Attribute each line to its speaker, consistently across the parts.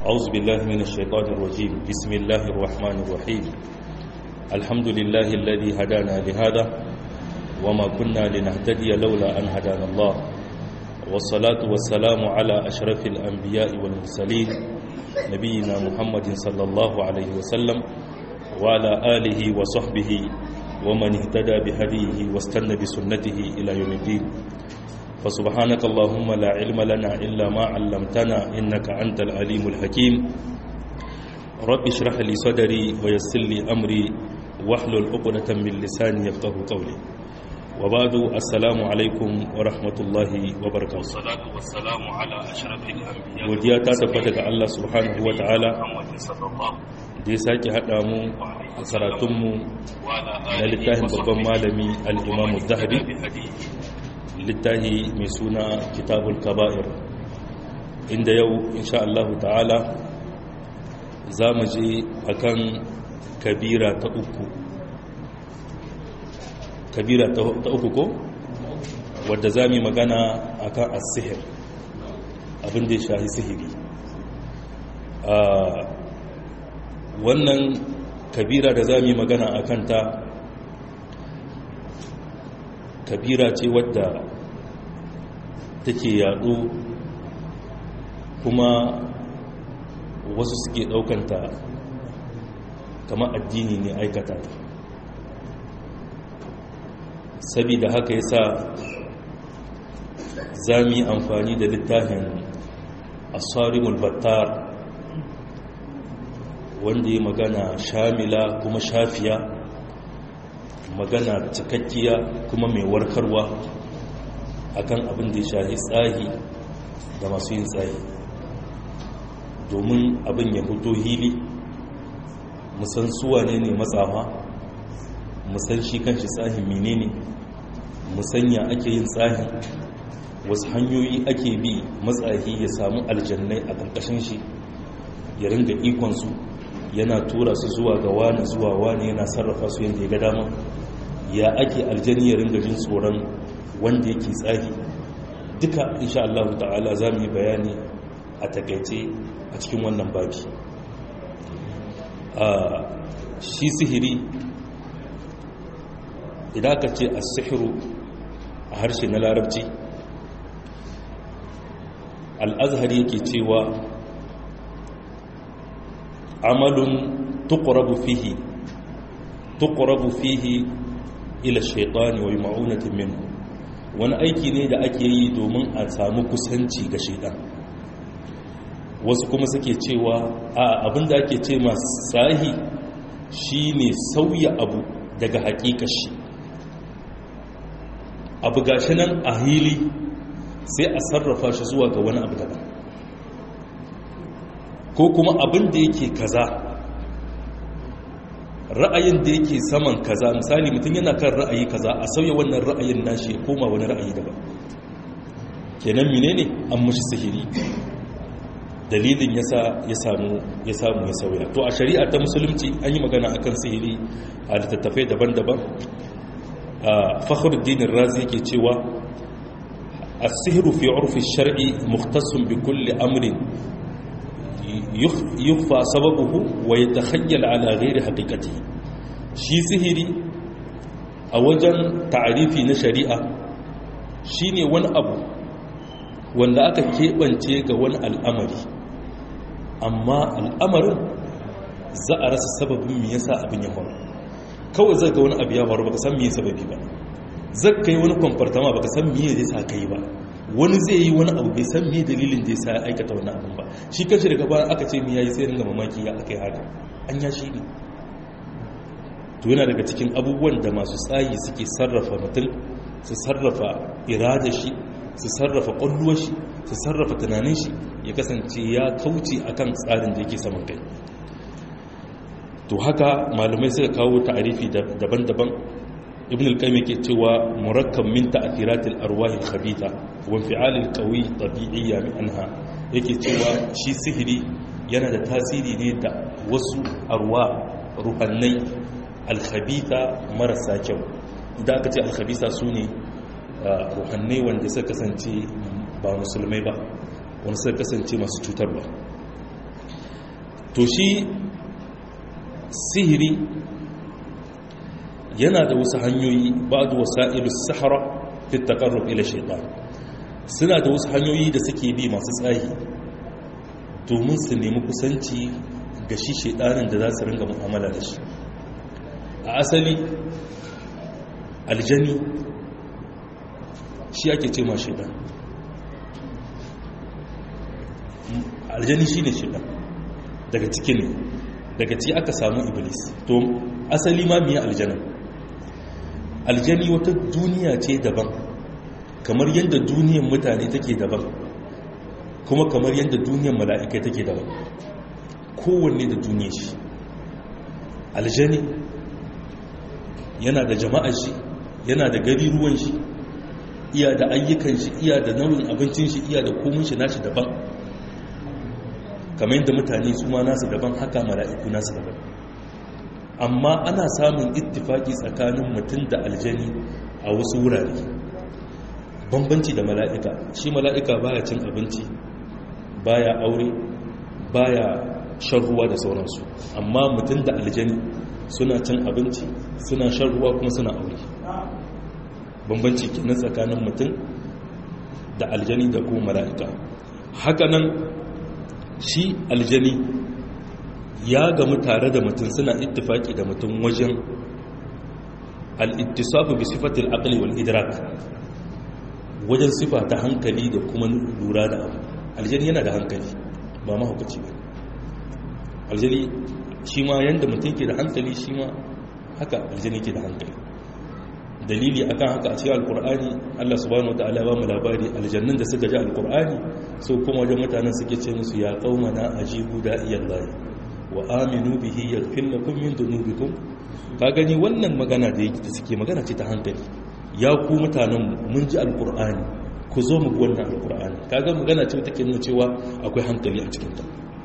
Speaker 1: أعوذ بالله من الشيطان الرجيم. بسم الله الرحمن الرحيم. الحمد لله الذي هدانا لهذا وما كنا لنهتدي لولا أن هدانا الله، والصلاة والسلام على أشرف الأنبياء والمرسلين نبينا محمد صلى الله عليه وسلم وعلى آله وصحبه ومن اهتدى بهديه واستنى بسنته إلى يوم الدين. فسبحانك اللهم لا علم لنا إلا ما علمتنا إنك أنت العليم الحكيم. رب اشرح لي صدري ويسر لي أمري واحلل عقدة من لساني يفقهوا قولي. وبعد السلام عليكم ورحمة الله وبركاته. والصلاة والسلام على أشرف الأنبياء. وديا تثبت الله سبحانه وتعالى da ya sake haɗa mu a karatunmu na littafin babban malami al'imamu zahabi, littafi mai suna kitabul kaba'ir, inda yau insha Allah ta'ala za mu je akan kabira ta uku ko wadda za mu magana akan as-sihir, abin da ya shahi sihiri. Wannan kabira da za mu yi magana a kanta kabira ce wadda take yaɗo, kuma wasu suke ɗaukanta kamar addini ne aikata ta. Sabida haka yasa za mu yi amfani da littafin as-sarimul battar, wanda ya magana shamila kuma shafiya, magana cikakkiya kuma mai warkarwa akan abin da ya shahi tsahi da masu yin tsahi, domin abin ya fito hili, musan suwa ne matsafa, musan shi kanshi tsahin menene, musanya ake yin tsahin, wasu hanyoyi ake bi matsahi ya samu aljannai a ƙarƙashin shi, ya ringa ikonsu, yana tura su zuwa ga wani zuwa wani, yana sarrafa su yadda ya ga dama. Ya ake aljani ya ringa jin tsoron wanda yake tsahi, duka insha Allah ta'ala za mu yi bayani a takaice a cikin wannan babi. Shi sihiri, idan aka ce as-sihru a harshe na larabci, al-azhari yake cewa amalun tuqrabu fihi ila shaytani wa ma'unatin minhu, wani aiki ne da ake yi domin a samu kusanci ga shaytan. Wasu kuma suke cewa abinda ake ce masu sahi shine sauya abu daga hakikar shi, abu gashi nan a hili sai a sarrafa shi zuwa ga wani abu daban, ko kuma abin da yake kaza, ra'ayin da yake saman kaza, misali mutum yana kan ra'ayi kaza, a sauya wannan ra'ayin nashi ya koma wani ra'ayi daban. Kenan menene an mushi sihiri, dalilin yasa ya samu ya sauya. To a shari'a ta musulunci an yi magana akan sihiri a littattafai daban-daban. Fakhruddin Razi yake cewa as-sihru fi 'urfi ash-shar'i mukhtassun bi kulli amrin yukhfa sababuhu wa yatakhayyal ala ghairi haqiqatihi. Shi sihiri a wajen ta'arifi na shari'a shine wani abu wanda aka keɓance ga wani al'amari, amma al'amarin za a rasa sababin me yasa abin ya faru. Kawai zai ga wani abu ya faru baka san me sababi ba, zai kai wani kwamfartama baka san me zai sa kai ba, wani zai yi wani abu bai san me dalilin da ya sa ya aikata wani abin ba. Shi kashi daga bayan aka ce me yayi sai ringa mamaki ya aka yi haka, an ya shi ne. To yana daga cikin abubuwan da masu tsayi suke sarrafa mutum, su sarrafa irada shi, su sarrafa ƙwalluwar shi, su sarrafa tunanin shi, ya kasance ya kauce akan tsarin da yake saman kai. To haka malamai suka kawo ta'arifi daban-daban. Ibn al-Qayyim yake cewa murakkab min ta'thiratil arwahil khabitha wa fi'alil qawi tabi'iyya minha, yake cewa shi sihiri yana da tasiri ne da wasu ruhannai al-khabitha marasa kyau. Idan aka ce al-khabitha sune ruhannai wanda suka kasance ba musulmai ba, wanda suka kasance masu cutarwa. to shi sihiri yana da wasu hanyoyi ba da wasa'ilu sahara fi taqarrub ila shaytan suna da wasu hanyoyi da suke bi masu tsayi domin su nemi kusanci ga shi shaytanin da za su ringa mu'amala da shi. A asali aljani shi ake ce ma shaytan, aljani shine shaytan daga ciki aka samu iblis. To asali ma miya aljani wata duniya ce daban, kamar yadda duniyar mutane take daban, kuma kamar yadda duniyar mala'ikai take daban, kowanne da duniyar shi. Aljani yana da jama'ar shi, yana da gari ruwan shi, iya da ayyukan shi, iya da nau'in abincin shi, iya da komin shi nashi daban, kamar yadda mutane su ma nasu daban, haka mala'iku nasu daban. Amma ana samun ittifaki tsakanin mutum da aljani a wasu wurare. Bambanci da mala'ika, shi mala'ika baya cin abinci, baya aure, baya shan ruwa da sauransu. Amma mutum da aljani suna cin abinci, suna shan ruwa, kuma suna aure. Bambanci kenan tsakanin mutum da aljani da kuma mala'ika. Hakanan shi aljani ya gamu tare da mutum, suna ittifaki da mutum wajen al-ittisafu bi sifatil aqli wal idrak, wajen sifa ta hankali da kuma lura da abu. Aljani yana da hankali, ba mahaukaci ba. Aljani shi ma yanda mutum ke da hankali, shi ma haka aljani ke da hankali. Dalili akan haka a cikin alkur'ani Allah subhanahu wataala ba mu labari aljannin da suka ji alkur'ani so kuma wajen mutanen suke ce musu ya qaumana ajibu da'iyallahi wa aminu bihi yaghfir lakum min dhunubikum. Ka gani wannan magana da yake suke magana ce ta hankali. Ya ku mutanen mun ji alkur'ani, ku zo mu wannan alkur'ani. Kaga magana ce take nuna cewa akwai hankali a cikin ta.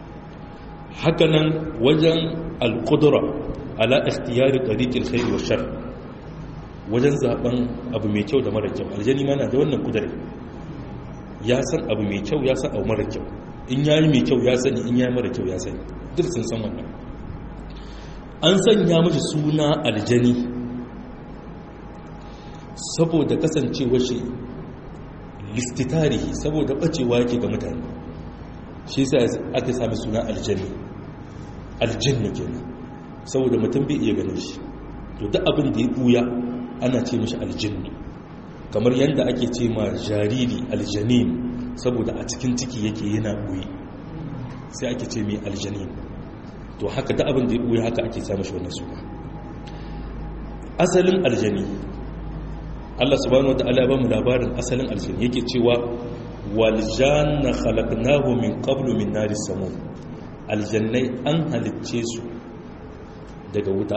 Speaker 1: Hakanan wajen alqudra ala ikhtiyari tariqil khair wa shar, wajen zaben abu mai kyau da mara kyau. Aljani mana da wannan kudare, ya san abu mai kyau, ya san abu mara kyau. In yayi mai kyau ya sani, in yayi mara kyau ya sani, duk sun san wannan. An sanya miji suna aljani saboda kasancewar shi listitarihi, saboda bacewa yake ga mutane, shi yasa aka sami suna aljani. Aljinni kenan, saboda mutum bai iya ganin shi, to duk abin da ya buya ana ce mishi aljinni. Kamar yadda ake ce ma jariri aljanin saboda a cikin ciki yake yana buyi, sai ake ce mai aljanin. To haka da abin da ya buya haka ake samun shi wannan suna. Asalin aljani, Allah subhanahu wataala ba mu labarin asalin aljani, yake cewa wal janna khalaqnahu min qablu min naris samum. Aljannai an halicce su daga wuta,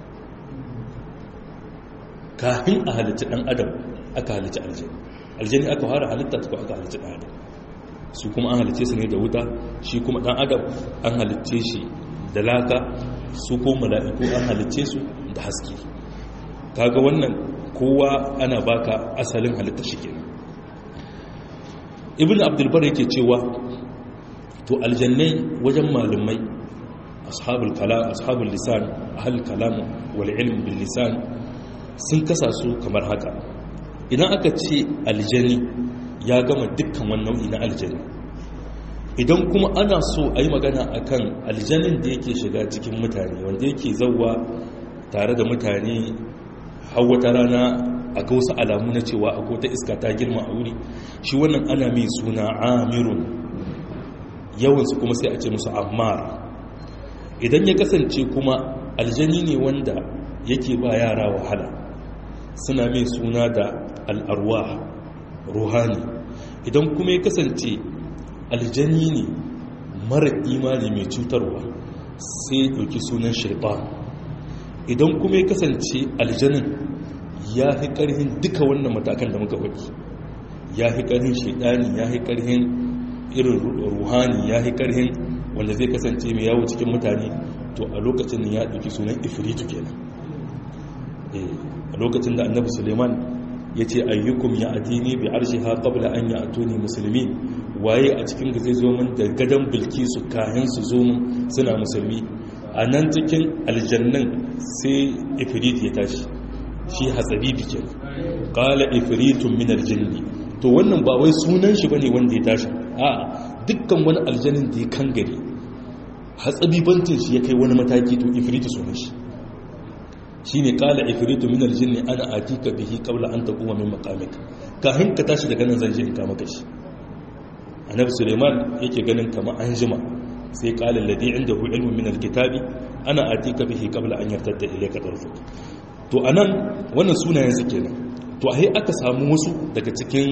Speaker 1: kafin a halitta ɗan adam aka halitta aljani. Aljani aka fara halitta ta aka halitta ɗan adam, su kuma an halitta su ne da wuta, shi kuma ɗan adam an halitta shi da laka, su ko mala'iku an halitta su da haske. Kaga wannan kowa ana baka asalin halitta shi kenan. Ibn Abdulbar yake cewa to aljannai wajen malumai, ashabul kalam, ashabul lisan, ahlul kalam wal ilm bil lisan, sun kasa su kamar haka. Idan aka ce aljani ya gama dukkan wani nau'i na aljani. Idan kuma ana so a yi magana akan aljanin da yake shiga cikin mutane, wanda yake zauwa tare da mutane har wata rana a ga wasu alamu na cewa akwai ta iska ta girma a wuri, shi wannan ana mai suna amirun, yawansu kuma sai a ce musu ammar. Idan ya kasance kuma aljani ne wanda yake ba yara wahala, suna mai suna da al'arwa ruhani. Idan kuma ya kasance aljani ne mara imani mai cutarwa, sai ɗauki sunan shaitan. Idan kuma ya kasance aljanin ya fi ƙarhin duka wannan matakan da muka faɗi, ya fi ƙarhin shaitani, ya fi ƙarhin irin ruhani, ya fi ƙarhin wanda zai kasance mai yawo cikin mutane, to a lokacin ya ɗauki sunan ifritu kenan. A lokacin da annabi Suleiman ya ce ayyukum ya atini bi arshiha qabla an ya'tuni muslimin, waye a cikin ga zai zo min da gadan bilkisu kayan su zo min suna musulmi a nan cikin aljannan sai ifrit ya tashi shi hatsabibi ke qala ifritun min aljinni to wannan ba wai sunan shi bane wanda ya tashi a dukkan wani aljannin da ya kangare hatsabibancin shi ya kai wani mataki to ifritu sunan shi shine qala ifritu min aljinni ana atika bihi qabla an taquma min maqamik kahin ka tashi daga nan zan je in ka maka shi annabi Suleiman yake ganin kamar an jima sai qala alladhi indahu ilmun min alkitabi ana atika bihi qabla an yartadda ilayka tarfuk to anan wannan sunayen su kenan to ai aka samu wasu daga cikin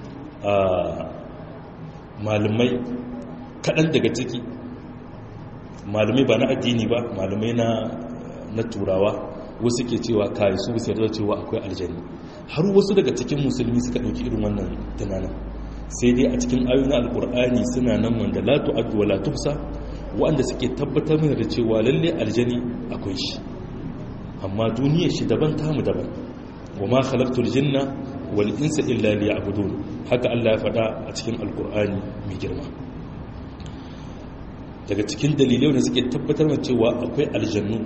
Speaker 1: malumai kadan daga ciki malumai ba na addini ba malumai na turawa wasu ke cewa kai su sai da cewa akwai aljanna har wasu daga cikin musulmi suka dauki irin wannan tunanin sai dai a cikin ayoyin alkur'ani suna nan wanda la tu'addu wa la tuhsa wanda suke tabbatar mana da cewa lalle aljani akwai shi amma duniyar shi daban tamu daban wa ma khalaqtul jinna wal insa illa liya'budun haka Allah ya faɗa a cikin alkur'ani mai girma daga cikin dalilai da suke tabbatar mana cewa akwai aljannu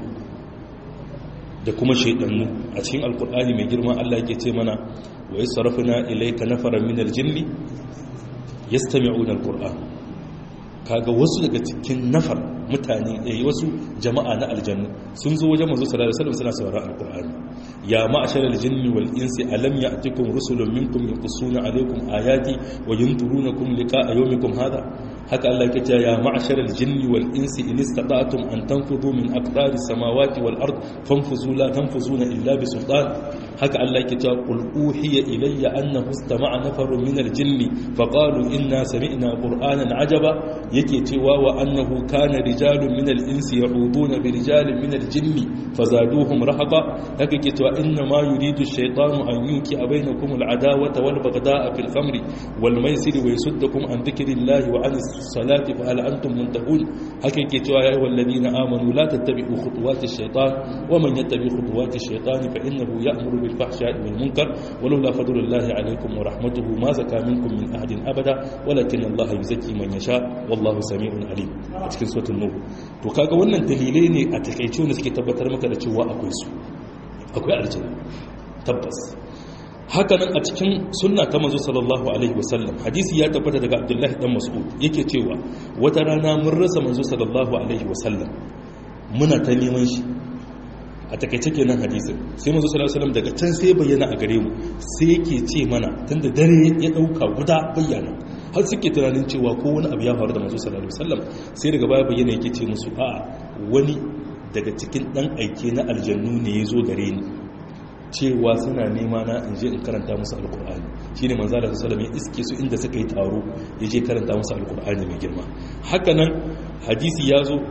Speaker 1: da kuma shaidannu a cikin alkur'ani mai girma Allah yake ce mana wa yasrafna ilayka nafaran min aljinni yastami'una alquran kaga wasu daga cikin nafar mutane wasu jama'a na aljannu sun zo wajen manzo sallallahu alaihi wasallam suna sauraron alqur'ani ya ma'ashar aljinni wal insi alam ya'tikum rusulun minkum yaqussuna alaykum ayati wa yunzirunakum liqa'a yawmikum hadha haka Allah yake cewa ya ma'ashar aljinni wal insi in istata'tum an tanfudhu min aqdari samawati wal ard fanfuzu la tanfuzuna illa bi sultan haka Allah yake cewa qul uhiya ilayya annahu istama'a nafarun min aljinni faqalu inna sami'na qur'anan ajaba yake cewa wa annahu kana rijalun min al-insi ya'uduna bi rijalin min al-jinni fazaduhum rahaqa haka yake cewa inna ma yuridu ash-shaytanu an yuqi'a bainakum al-adawata wal baghdha'a fil khamri wal maisiri wa yasuddakum an dhikrillahi wa an as-salati fa hal antum muntahun haka yake cewa ya ayyuhalladhina amanu la tattabi'u khutuwati ash-shaytan wa man yattabi' khutuwati ash-shaytani fa innahu ya'muru bil fahsha'i wal munkar wa lawla fadlullahi 'alaykum wa rahmatuhu ma zaka minkum min ahadin abada walakin Allah yuzakki man yasha wallahu sami'un alim a cikin suratul nur to kaga wannan dalilai ne a takeice ne suke tabbatar maka da cewa akwai su akwai aljanna tabbas haka nan a cikin sunna ta manzo sallallahu alaihi wasallam hadisi ya tabbata daga Abdullahi dan Mas'ud yake cewa wata rana mun rasa manzo sallallahu alaihi wasallam muna ta neman shi a takeice kenan hadisin sai manzo sallallahu alaihi wasallam daga can sai bayyana a gare mu sai yake ce mana tunda dare ya dauka guda bayyana har suke tunanin cewa ko wani abu ya faru da manzo sallallahu alaihi wasallam sai daga baya bayyana yake ce musu a wani daga cikin dan aike na aljannu ne ya zo gare ni cewa suna nema na in je in karanta musu alkur'ani shine manzo sallallahu alaihi wasallam ya iske su inda suka yi taro ya je karanta musu alkur'ani mai girma haka nan hadisi ya zo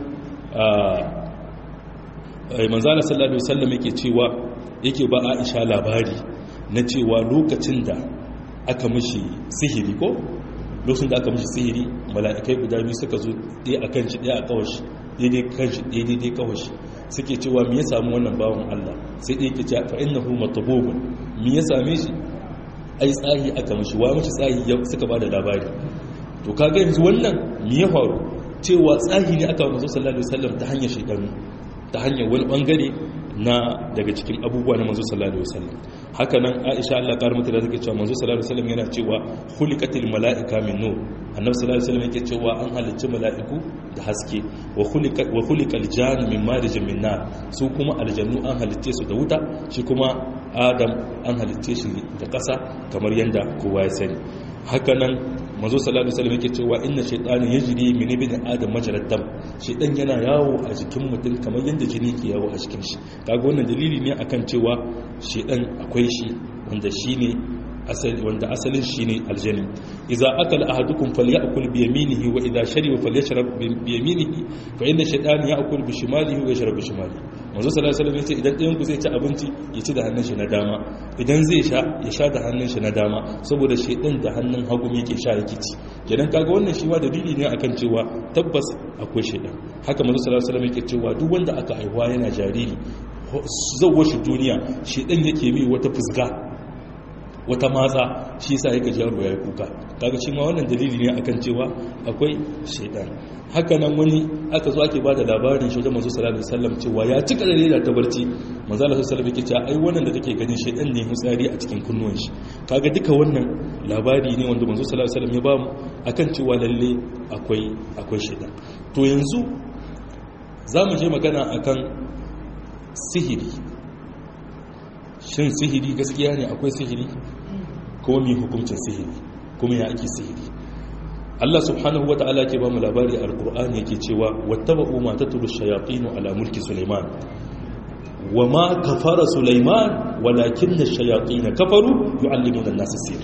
Speaker 1: manzo sallallahu alaihi wasallam yake cewa yake ba Aisha labari na cewa lokacin da aka mishi sihiri ko lokacin da aka mishi sihiri mala'ikai guda biyu suka zo ɗaya akan shi ɗaya a kawashi daidai kanshi daidai kawashi suke cewa me ya samu wannan bawan Allah sai ɗaya ke cewa fa innahu matbubun me ya same shi ai tsahi aka mishi wa mishi tsahi suka bada labari to kaga yanzu wannan me ya faru cewa tsahi ne aka manzo sallallahu alaihi wasallam ta hanyar shaytanu ta hanyar wani bangare na daga cikin abubuwa na manzo sallallahu alaihi wasallam haka nan Aisha Allah kar mata da take cewa manzo sallallahu alaihi wasallam yana cewa khuliqatil malaika min nur annabi sallallahu alaihi wasallam yake cewa an halicci mala'iku da haske wa khuliqal jannu min marijin min nar su kuma aljannu an halicce su da wuta shi kuma Adam an halicce shi da ƙasa kamar yanda kowa ya sani haka nan manzo sallallahu alaihi wasallam yake cewa inna shaytana yajri min ibn adam majrad dam shaytan yana yawo a jikin mutum kamar yanda jini ke yawo a jikin shi kaga wannan dalili ne akan cewa shaytan akwai shi wanda shine asali wanda asalin shine aljanni idza akala ahadukum falyakul bi yaminihi wa idza shariba falyashrab bi yaminihi fa inna shaytana ya'kul bi shimalihi wa yashrab bi shimalihi manzo sallallahu alaihi wasallam yace idan ɗayan ku zai ci abinci ya ci da hannun shi na dama idan zai sha ya sha da hannun shi na dama saboda shaytan da hannun hagu yake sha yake ci kenan kaga wannan shi ma dalili ne akan cewa tabbas akwai shaytan haka manzo sallallahu alaihi wasallam yake cewa duk wanda aka haihuwa yana jariri zawwa shi duniya shaytan yake mai wata fusga wata matsa shi yasa yake ji yaro yayi kuka kaga shi ma wannan dalili ne akan cewa akwai shaytan haka nan wani aka zo ake bada labarin shi da manzo sallallahu alaihi wasallam cewa ya cika da rera ta barci manzo sallallahu alaihi wasallam yake cewa ai wannan da take ganin shaytan ne hutsari a cikin kunnuwan shi kaga duka wannan labari ne wanda manzo sallallahu alaihi wasallam ya ba mu akan cewa lalle akwai shaytan to yanzu zamu je magana akan sihiri. Shin sihiri gaskiya ne akwai sihiri kuma mai hukuncin sihiri kuma ya ake sihiri? Allah subhanahu wa ta'ala ke ba mu labari a alkur'ani yake cewa wattaba'u ma tatlu ash-shayatin ala mulki Sulaiman wa ma kafara Sulaiman walakinna ash-shayatin kafaru yu'allimuna an-nasa as-sihr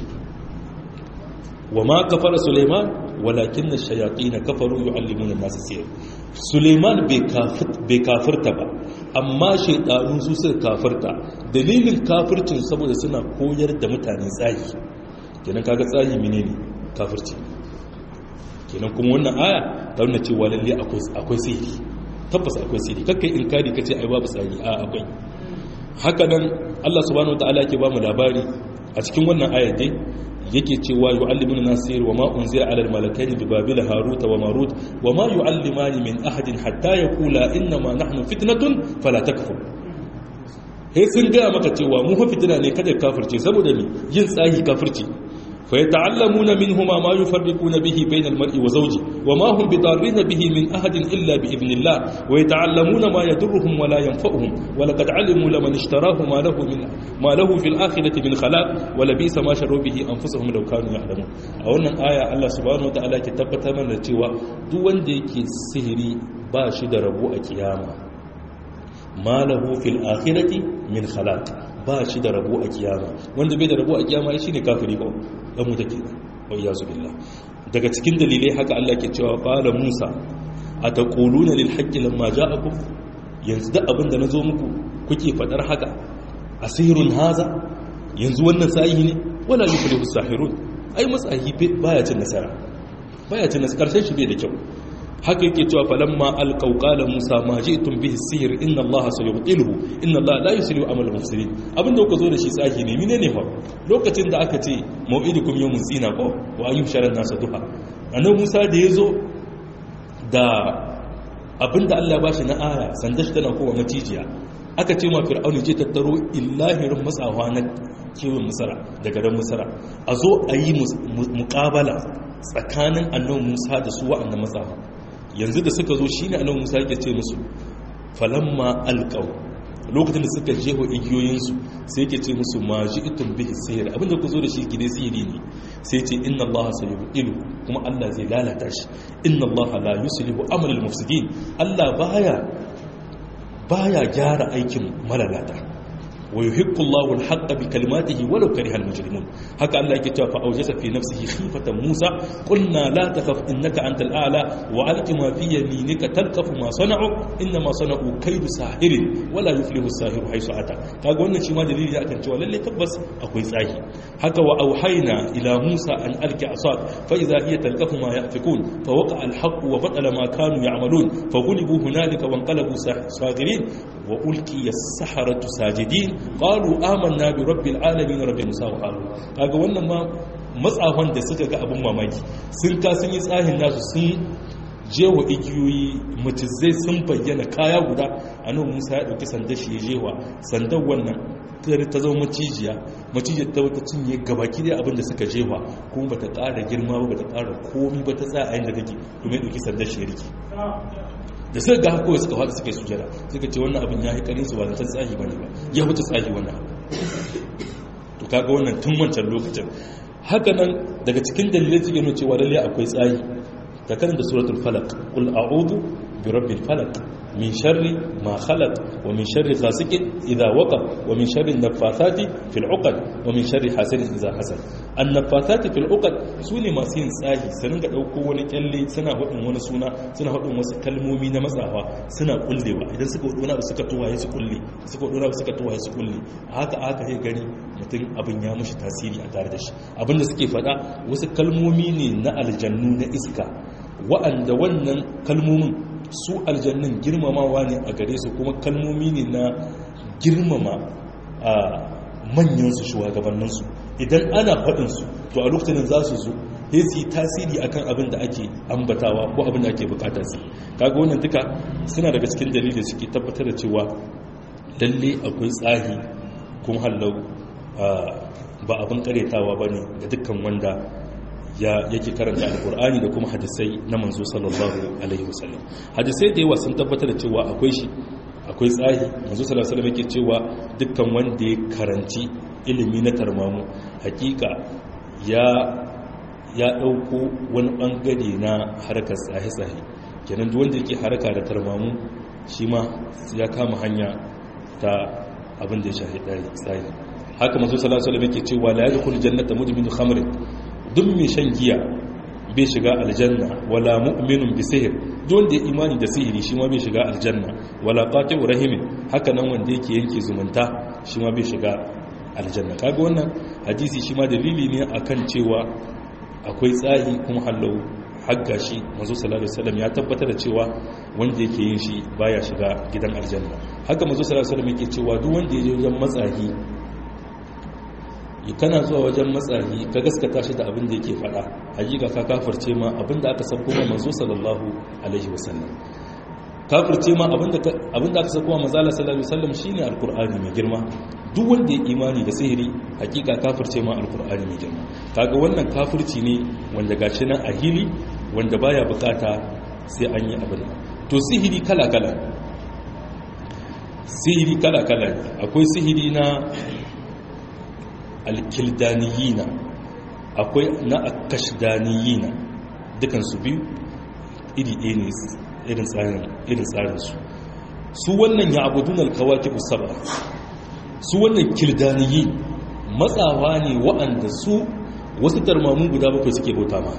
Speaker 1: wa ma kafara Sulaiman walakinna ash-shayatin kafaru yu'allimuna an-nasa as-sihr. Sulaiman bai kafirta ba amma shaidanu su suka kafirta dalilin kafircin saboda suna koyar da mutane tsayi kenan kaga tsayi menene kafirci kenan kuma wannan aya ta nuna cewa lalle akwai sihiri tabbas akwai sihiri kakkai inkari kace ai babu tsayi a akwai haka nan Allah subhanahu wataala yake ba mu labari a cikin wannan aya dai yake cewa yu'allimuna nasir wa ma unzila ala al-malakaini bi babila harut wa marut wa ma yu'allimani min ahadin hatta yaqula inna ma nahnu fitnatun fala takfur. Sai sun ga maka cewa mu fa fitina ne kada kafirce saboda ni yin tsahi kafirci fa yata'allamuna minhuma ma yufarriquna bihi bayna al-mar'i wa zawji wa ma hum bidarrin bihi min ahadin illa bi idhnillah wa yata'allamuna ma yadurruhum wa la yanfa'uhum wa laqad 'alimu laman ishtarahu ma lahu fil akhirati min khalaq wa labisa ma sharu bihi anfusuhum law kanu ya'lamun. A wannan aya Allah subhanahu wa ta'ala ke tabbatar mana cewa duk wanda yake sihiri ba shi da rabo a kiyama ma lahu fil akhirati min khalaq ba shi da rabo a kiyama wanda bai da rabo a kiyama shi ne kafiri ba dan mu take wa iyazu billah. Daga cikin dalilai haka Allah ke cewa qala Musa ataquluna lil haqqi lamma ja'akum yanzu da abinda nazo muku kuke fadar haka asirun haza yanzu wannan sahihi ne wala yuflihu sahirun ai matsahi baya cin nasara karshen shi bai da kyau. Haka yake cewa falamma alqaw qala Musa ma ji'tum bihi sihr inna Allah sayubtiluhu inna Allah la yuslihu amal mufsidin. Abinda kuka zo da shi tsahi ne menene fa lokacin da aka ce mau'idukum yawmun zina ko wa ayyushara an-nas duha annabi Musa da yazo da abinda Allah ba shi na aya sandashi tana kowa macijiya aka ce ma fir'auni je tattaro illahirin matsawa na kiwon musara daga ran musara a zo a yi muqabala tsakanin annabi Musa da su wa'annan matsawa. Yanzu da suka zo shine annabi Musa yake ce musu falamma alqaw lokacin da suka jeho igiyoyinsu sai yake ce musu ma ji'tum bihi sihr abinda ku zo da shi gide sihiri ne sai ce inna Allah sayubtilu kuma Allah zai lalata shi inna Allah la yuslihu amal al-mufsidin Allah baya gyara aikin malalata wa yuhiqqu Allahu al-haqqa bi kalimatihi walau kariha al-mujrimun. Haka Allah yake cewa fa awjasa fi nafsihi khifatan Musa qulna la takhaf innaka antal a'la wa alqi ma fi yaminika talqafu ma sana'u inna ma sana'u kaydu sahirin wala yuflihu as-sahiru haythu ata. Kaga wannan shi ma dalili akan cewa lalle tabbas akwai tsahi. Haka wa auhayna ila Musa an alqi asad fa idha hiya talqafu ma yafikun fa waqa'a al-haqq wa batala ma kanu ya'malun fa ghulibu hunalika wa anqalabu sagirin wa ulqiya as-saharatu sajidin qalu amanna bi rabbil alamin rabbi Musa wa Harun. Kaga wannan ma matsafan da suka ga abun mamaki sun yi tsahin nasu sun jewa igiyoyi mutuzai sun bayyana kaya guda annabi Musa ya dauki sandar shi ya jewa sandar wannan ta zama macijiyar ta wata cinye gabaki da abin da suka jewa kuma bata ƙara girma ba bata ƙara komi ba ta tsaya a yanda take kuma ya dauki sandar shi ya rike da suka ga kawai suka faɗi suka yi sujada suka ce wannan abin ya yi ƙarin su ba da ta tsahi ba ne ba ya wuce tsahi wannan to kaga wannan tun wancan lokacin. Haka nan daga cikin dalilai suke nuna cewa lalle akwai tsahi ta karanta suratul falaq qul a'udhu bi rabbil falaq min sharri ma khalaq wa min sharri ghasiqin idha waqab wa min sharri an-naffathati fil 'uqad wa min sharri hasidin idha hasad. An-naffathati fil 'uqad sune masu yin tsahi su ringa dauko wani kyalle suna hudin wani suna suna hudin wasu kalmomi na matsafa suna kullewa idan suka hudu wani abu suka tuwaye su kulle suka hudu wani abu suka tuwaye su kulle haka sai gani mutum abin ya mushi tasiri a tare da shi. Abinda suke faɗa wasu kalmomi ne na aljannu na iska wa'anda wannan kalmomin su aljannin girmamawa ne a gare su kuma kalmomi ne na girmama a manyansu shugabanninsu idan ana faɗinsu to a lokacin za su zo sai su yi tasiri akan abin da ake ambatawa ko abin da ake bukata su. Kaga wannan duka suna daga cikin dalilin suke tabbatar da cewa lalle akwai tsahi kuma hallau ba abin karetawa ba ne ga dukkan wanda yake karanta alkur'ani da kuma hadisai na manzo sallallahu alaihi wasallam. Hadisai da yawa sun tabbatar da cewa akwai shi, akwai tsahi. Manzo sallallahu alaihi wasallam yake cewa dukkan wanda ya karanci ilimi na tarmamu hakika ya dauko wani bangare na harkar tsahi kenan duk wanda yake haraka da tarmamu shi ma ya kama hanya ta abin da ya shahi tsahi. Haka manzo sallallahu alaihi wasallam yake cewa la yadkhulu jannata mudminu khamr, duk mai shan giya bai shiga aljanna, wala mu'minun bi sihr, duk wanda ya imani da sihiri shi ma bai shiga aljanna, wala qati'u rahimin, haka nan wanda yake yanke zumunta shi ma bai shiga aljanna. Kaga wannan hadisi shi ma dalili ne akan cewa akwai tsahi kuma hallau hagga shi manzo sallallahu alaihi wasallam ya tabbatar da cewa wanda yake yin shi baya shiga gidan aljanna. Haka manzo sallallahu alaihi wasallam yake cewa duk wanda ya je wajen matsahi, kana zuwa wajen matsahi ka gaskata shi da abin da yake faɗa, hakika ka kafirce ma abin da aka sako ma manzo sallallahu alaihi wasallam. Kafirce ma abin da aka sako ma manzo sallallahu alaihi wasallam shine alqur'ani mai girma. Duk wanda ya imani da sihiri hakika kafirce ma alqur'ani mai girma. Kaga wannan kafirci ne wanda gashi nan a hili, wanda baya bukata sai an yi abin. To sihiri kala kala, sihiri kala kala, akwai sihiri na alkildaniyina, akwai na akashdaniyina, dukansu biyu iri ɗaya ne irin tsarinsu. Su wannan ya abudun alkawakibu saba, su wannan kildaniyi matsawa ne wa'anda su wasu tarmamun guda bakwai suke bauta ma,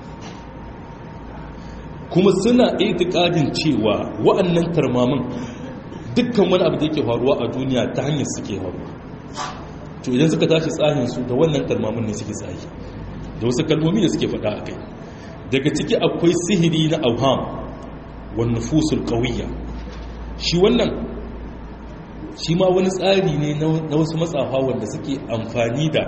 Speaker 1: kuma suna itikadin cewa wa'annan tarmamun dukkan wani abu da yake faruwa a duniya ta hanyar suke faruwa. To idan suka tashi tsahinsu da wannan kalmomin ne suke tsahi, da wasu kalmomi da suke faɗa a kai. Daga ciki akwai sihiri na auham wani nufusul ƙauya. Shi wannan shi ma wani tsari ne na wasu matsafa wanda suke amfani da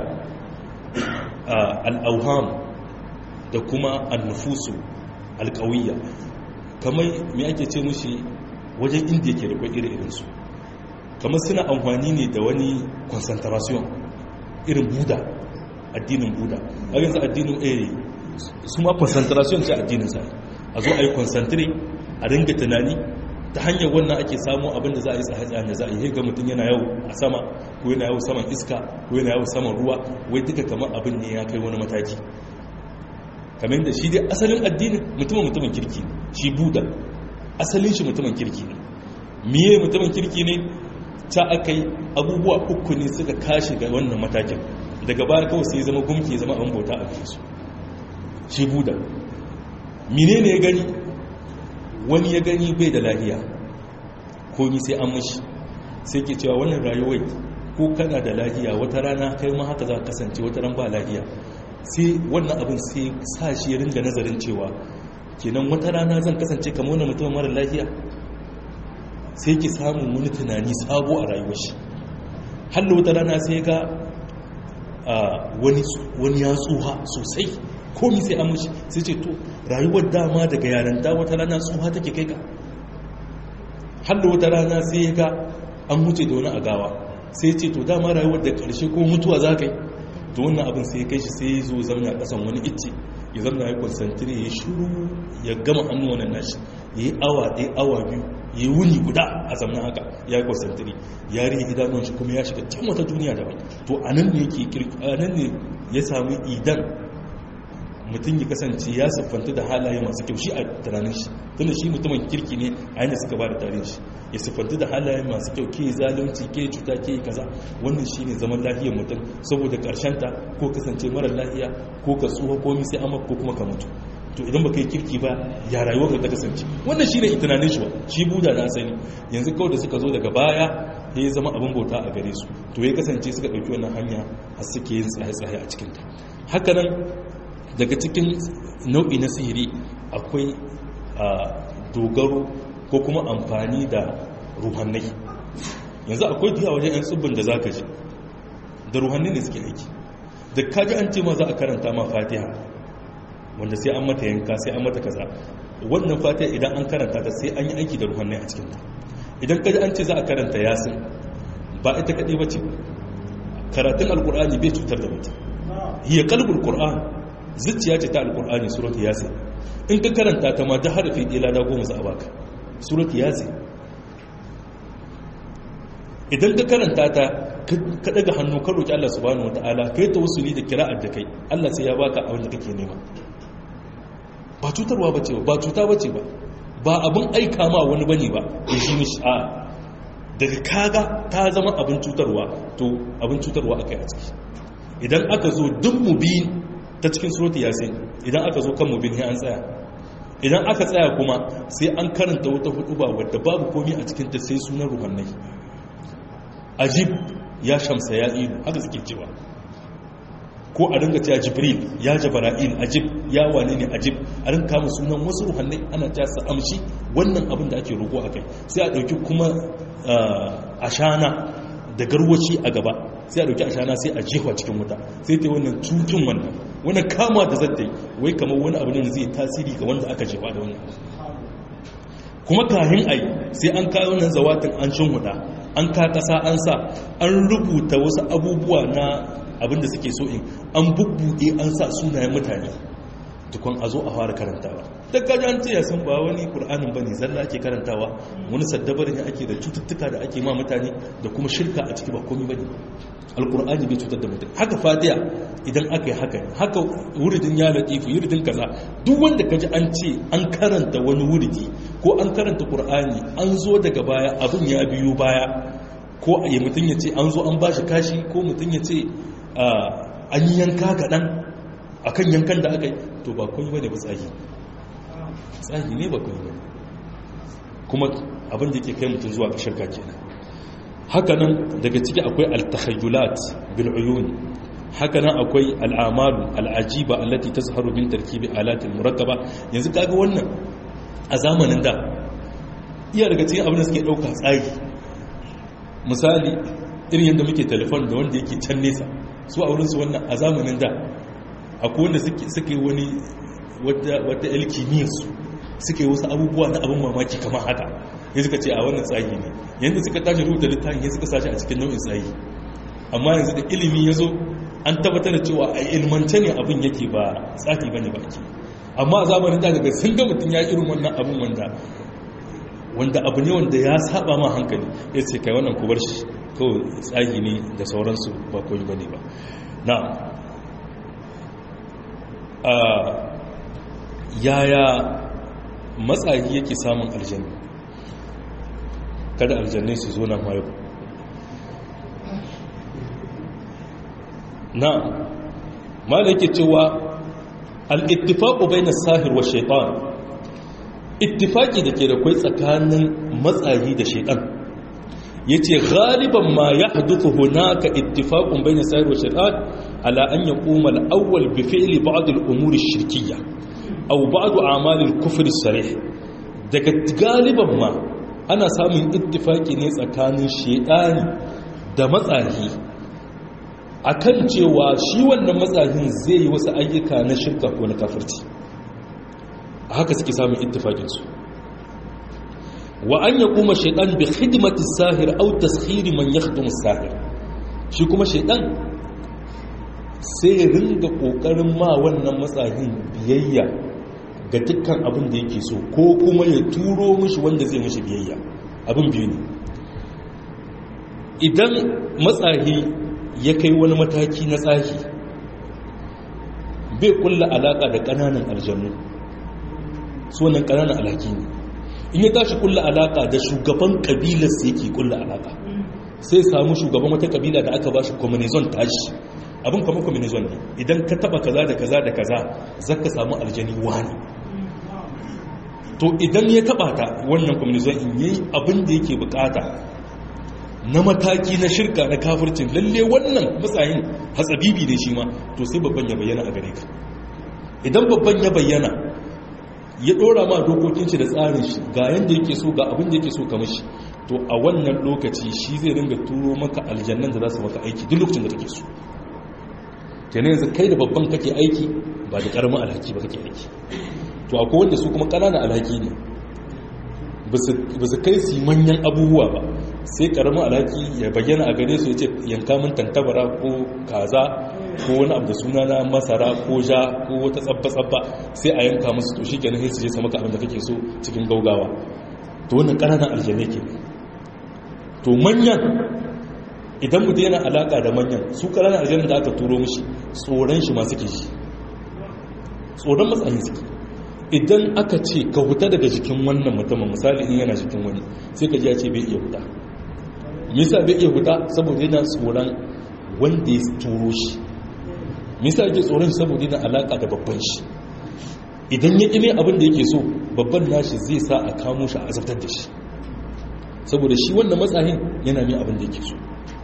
Speaker 1: al'auham da kuma annufusu alƙauya, kamar me ake ce mushi wajen inda yake da kwai irinsu, kamar suna amfani ne da wani concentration irin buda, addinin buda. A yanzu addinin su ma concentration ce addinin sa, a zo a yi concentrate, a ringa tunani, ta hanyar wannan ake samu abin da za a yi tsaye da za a yi ga mutum yana yau a sama, ko yana yau saman iska, ko yana yau saman ruwa, wai duka kamar abin ne ya kai wani mataki. Kamar da shi dai asalin addinin mutumin kirki, shi buda asalin shi mutumin kirki ne. Miye mutumin kirki ne? Ta aka yi abubuwa uku ne suka kashi ga wannan matakin, daga baya kawai sai zama gumki, zama an bauta a gare su. Shi buda mine ne ya gani? Wani ya gani bai da lahiya, komi sai an mashi, sai ke cewa wannan rayuwai ko kana da lahiya wata rana kai ma haka za ka kasance, wata ran ba lahiya. Sai wannan abin sai sa shi ya ringa nazarin cewa kenan wata rana zan kasance kamar wani mutum mara lahiya. Sai ki samun wani tunani sabo a rayuwar shi. Hallo wata rana sai ga wani ya tsuha sosai, komi sai an mashi, sai ce to rayuwar dama daga yaranta wata rana tsuha take kai ka. Hallo wata rana sai ga an wuce da wani agawa, sai ce to dama rayuwar da karshe ko mutuwa za ka yi. To wannan abin sai kai shi sai zo zamna kasan wani icce, ya zamna ya konsantire, ya shuru, ya gama hannu wannan nashi, ya yi awa ɗaya awa biyu, ya yi wuni guda a zamna haka, ya yi konsantire, ya rihe idanuwan shi kuma ya shiga can wata duniya daban. To a nan ne ya sami idan mutum ya kasance ya siffanta da halaye masu kyau shi a tunanin shi, tunda shi mutumin kirki ne a yana suka ba da tarihin shi, ya siffanta da halaye masu kyau, ke zalunci, ke cuta, ke kaza. Wannan shi ne zaman lahiyar mutum, saboda ta ko kasance marar lahiya, ko ka tsuha komi sai amma ko kuma ka mutu. To idan baka yi kirki ba ya rayuwar ta kasance. Wannan shi ne tunanin shi ba, shi buda na asali. Yanzu kawai da suka zo daga baya ya zama abin bauta a gare su, to ya kasance suka ɗauki wannan hanya har suke yin tsaye-tsaye a cikinta. Haka nan daga cikin nau'i na sihiri akwai dogaro ko kuma amfani da ruhannai. Yanzu akwai diya wajen 'yan tsibbin da za ka ji da ruhannai ne suke aiki. da kaji an ce ma za a karanta ma fatiha wanda sai an mata yanka sai an mata kaza, wannan fatiha idan an karanta ta sai an yi aiki da ruhannai a cikinta. idan kaji an ce za a karanta yasin ba ita kaɗai ba ce, karatun alkur'ani bai cutar da mutum. hiya qalbul qur'an, zuciya ce ta alkur'ani suratu yasin. in ka karanta ta ma da harfi ɗaya lada 10 za a baka, suratu yasin. idan ka karanta ta ka daga hannu ka roki Allah subhanahu wataala kai tawassuli da kira'ar da kai, Allah sai ya baka abin da kake nema. ba cutarwa bace ba cuta bace ba abin aika ma wani bane ba ya shi mishi a daga kaga ta zama abin cutarwa, to abin cutarwa akai a ciki. idan aka zo duk mubin ta cikin suratu yasin, idan aka zo kan mubin sai an tsaya. idan aka tsaya kuma sai an karanta wata huduba wadda babu komai a cikin ta sai sunan ruhannai. ajib ya shamsa ya ilu, haka suke cewa, ko a ringa cewa jibril ya jabara'il, ajib ya wane ne ajib, a ringa kama sunan wasu ruhannai ana cewa su amshi wannan abin da ake roƙo a kai. sai a ɗauki kuma ashana da garwaci a gaba, sai a ɗauki ashana sai a jefa cikin wuta, sai ta yi wannan tutun wannan kama da zata yi wai kamar wani abu ne da zai tasiri ga wanda aka jefa da wannan. kuma kahin ai sai an kawo nan zawatin an shin huda, an ka kasa an sa, an rubuta wasu abubuwa na abinda suke so in an bubbuɗe an sa sunayen mutane tukun a zo a fara karantawa. duk kaji an ce ya san ba wani ƙur'anin ba ne zalla ake karantawa, wani saddabar ne ake da cututtuka da ake ma mutane da kuma shirka a ciki ba komi ba ne. alƙur'ani bai cutar da mutum. haka fatiha idan aka yi haka wuridin ya latifu, wuridin kaza, duk wanda kaji an ce an karanta wani wuridi ko an karanta ƙur'ani an zo daga baya abin ya biyo baya, ko a yi mutum ya ce an zo an ba shi kashi, ko mutum ya ce an yi yanka kaɗan a kan yankan da aka yi, to ba kun yi bane ba tsagi ne ba kun yi bane, kuma abin da yake kai mutum zuwa ga shirka kenan. hakanan daga ciki akwai al-takhayyulat bil uyun, hakanan akwai al-amalu al-ajiba allati tazharu min tarkibi alat al-murakkaba. yanzu kaga wannan a zamanin da iya daga cikin abin da suke dauka tsagi, misali irin yadda muke telefon da wanda yake can nesa, su a wurin su wannan a zamanin da akwai wanda suke wani wata ilkimiyarsu suke wasu abubuwa na abin mamaki kamar haka, ya suka ce a wannan tsagi ne. yadda suka tashi rubuta littafin ya suka sashi a cikin nau'in tsagi. amma yanzu da ilimi ya zo an tabbatar da cewa a ilmance ne abin yake ba tsagi ba ne ba ake. amma a zamanin da daga sun ga mutum ya irin wannan abin wanda abu ne wanda ya saba ma hankali, ya ce kai wannan kubar shi kawai tsagi ne da sauransu ba koyi ba ne ba. na yaya matsayi yake samun aljanna? kada aljannai su zo nan mayu. na mala yake cewa al-ittifaqu bayna as-sahir wa shaytan, ittifaqi da ke da kai tsakanin matsayi da shaytan. yace galiban ma yahduthu hunaka ittifaqun bayna as-sahir wa shaytan ala an yaquma al-awwal bi fi'li ba'd al-umur ash-shirkiyya aw ba'd a'mal al-kufr as-sarih. daga galiban ma ana samun ittifaki ne tsakanin shedani da matsahi akan cewa shi wannan matsahin zai yi wasu ayyuka na shirka ko na kafirci. a haka suke samun ittifakin su. wa an yaquma shaytan bi khidmati as-sahir aw taskhir man yakhdumu as-sahir, shi kuma shaytan sai ya ringa kokarin ma wannan matsahin biyayya ga dukkan abin da yake so, ko kuma ya turo mishi wanda zai mishi biyayya. abin biyu ne. idan matsahi ya kai wani mataki na tsahi, bai kulla alaka da ƙananan aljannu, su wannan ƙananan alhaki ne. in ya tashi kulla alaka da shugaban kabilar sai yake kulla alaka, sai samu shugaban wata kabila da aka ba shi communism tashi, abin kamar communism ne. idan ka taba kaza da kaza da kaza zaka samu aljani wani, to idan ya taba ta wannan communism in yi abin da yake bukata na mataki na shirka na kafircin, lalle wannan matsayin hatsabibi ne shi ma, to sai babban ya bayyana a gare ka. idan babban ya bayyana ya dora ma dokokin shi da tsarin shi ga yanda yake so, ga abin da yake so kamar shi, to a wannan lokaci shi zai ringa turo maka aljannan da za su maka aiki duk lokacin da kake so. kenan yanzu kai da babban kake aiki ba da karamin alhaki ba kake aiki. To akwai wanda su kuma ƙananan alhaki ne ba su kai su manyan abubuwa ba, sai karamin alhaki ya bayyana a gare su ya ce yanka min tantabara ko kaza ko wani abu da suna na masara ko ja ko wata tsabba-tsabba sai a yanka musu, to shi kenan sai su je sama ka abin da kake so cikin gaugawa. To wannan ƙananan aljanai ke. To manyan idan mutum yana alaƙa da manyan, su ƙananan aljanai da aka turo mishi tsoron shi ma suke shi, tsoron matsayin suke. Idan aka ce ka huta daga jikin wannan mutumin, misali in yana jikin wani, sai ka ji ya ce bai iya huta. Misa bai iya huta saboda yana tsoron wanda ya turo shi. Misa yake tsoron shi saboda yana alaƙa da babban shi. Idan ya ƙime abin da yake so, babban nashi zai sa a kamo shi a azabtar da shi, saboda shi wannan matsayin yana mai abin da yake so.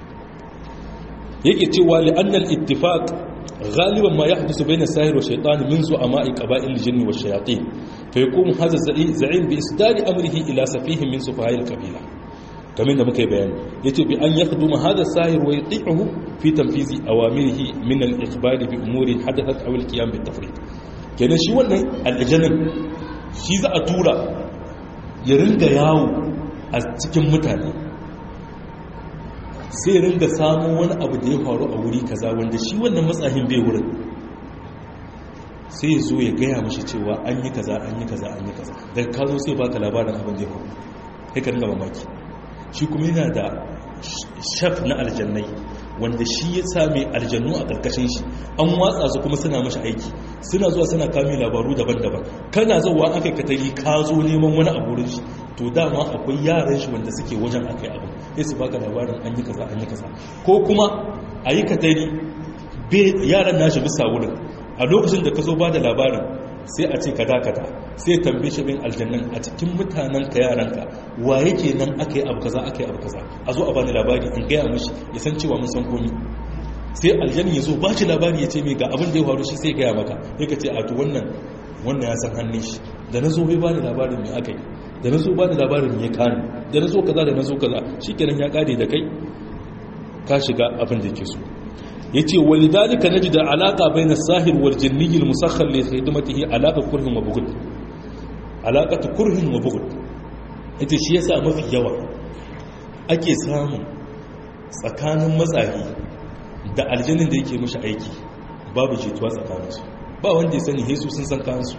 Speaker 1: Yake cewa li'annal ittifaq غالبا ما يحدث بين الساحر والشيطان من زعماء قبائل الجن والشياطين فيقوم هذا الزعيم بإصدار أمره إلى سفيه من سفهاء القبيلة كما muka yi bayani yace bi an yakhduma hada sahir wa yuti'uhu fi tanfizi awamirihi min al-ikhbar bi umuri hadathat aw al-qiyam bi tafriq. Kenan shi wannan aljannan shi za a tura ya ringa yawo a cikin mutane, sai ringa samun wani abu da ya faru a wuri kaza wanda shi wannan matsahin bai wurin, sai ya zo ya gaya mashi cewa an yi kaza an yi kaza an yi kaza, daga ka zo sai baka labarin abin da ya faru, sai ka ringa mamaki. Shi kuma yana da shaf na aljannai wanda shi ya sami aljannu a ƙarƙashin shi, an watsa su kuma suna mashi aiki, suna zuwa suna kame labaru daban-daban. Kana zauwa aka katari ka zo neman wani abu wurin shi, to dama akwai yaran shi wanda suke wajen akai abu, sai su baka labarin an yi kaza an yi kaza. Ko kuma a yi katari yaran nashi bisa wurin, a lokacin da ka zo ba da labarin sai a ce kada sai tambaye shi bin aljannan a cikin mutanen ka yaranka wa yake nan aka yi abu kaza aka yi abu kaza, a zo a bani labari in gaya mashi ya san cewa mun san komi. Sai aljanni ya zo ba shi labari ya ce mai ga abin da ya faru, shi sai gaya maka, ya ka ce a to wannan ya san hannun shi, da na zo bai bani labarin mai aka yi, da na zo bani labarin mai kani, da na zo kaza da na zo kaza, shi kenan ya kare da kai ka shiga abin da yake so. yace walidalika najida alaqa bayna as-sahir wal jinni al-musakhkhar li khidmatihi alaqa kurhin wa bughd, alaqatu kurhin wa bughd. Yace shi yasa mafi yawa ake samun tsakanin matsayi da aljannin da yake mishi aiki babu jituwa tsakaninsu, ba wanda ya sani hesu sun san kansu.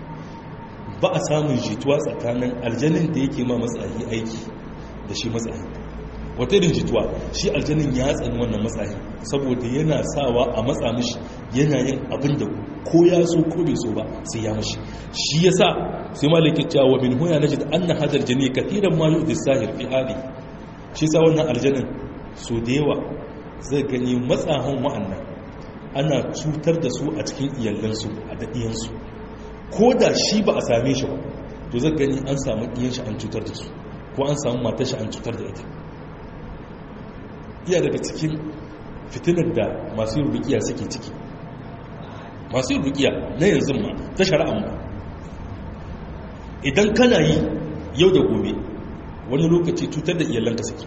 Speaker 1: Ba a samun jituwa tsakanin aljannin da yake ma matsayi aiki da shi matsayi. Wata irin jituwa, shi aljannin ya tsani wannan matsayi saboda yana sawa a matsa mishi, yana yin abin da ko ya so ko bai so ba sai ya mishi. Shi yasa sai malikin cewa min huna najid anna hadal jani kathiran ma yu'dhi sahir fi hali. Shi yasa wannan aljannin so da yawa zai gani matsahan wa'annan ana cutar da su a cikin iyalansu a dadiyansu, ko da shi ba a same shi ba, to zai gani an samu iyan shi an cutar da su, ko an samu matar shi an cutar da ita. Iya daga cikin fitinar da masu yin rukiya suke ciki, masu yin rukiya na yanzu ma ta shari'an ma, idan kana yi yau da gobe wani lokaci cutar da iyalanka suke,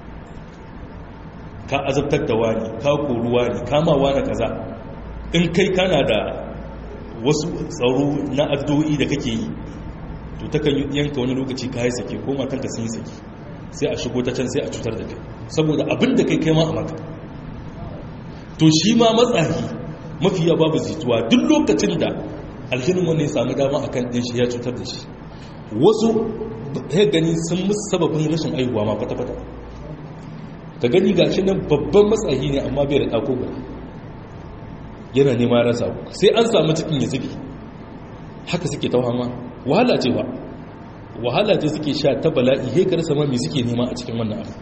Speaker 1: ka azabtar da wani, ka koruwa ne, kamawa na kaza. In kai kana da wasu tsaro na addu'o'i da kake yi, to takan yi yanka wani lokaci ka yi sake ko matanka sun yi sake, sai a shigo ta can sai a cutar da kai saboda abin da kai ma a maka. To shi ma matsayi mafiya babu zituwa, duk lokacin da aljinin wanda ya samu dama akan ɗin shi ya cutar da shi. Wasu ya gani sun musu sababin rashin aihuwa ma kwata-kwata, ka gani ga shi nan babban matsayi ne amma bai da ɗako guda, yana nema rasa, sai an samu cikin ya zubi. Haka suke ta hama, wahala ce ba, wahala ce suke sha ta bala'i, hekar sama mai suke nema a cikin wannan abu.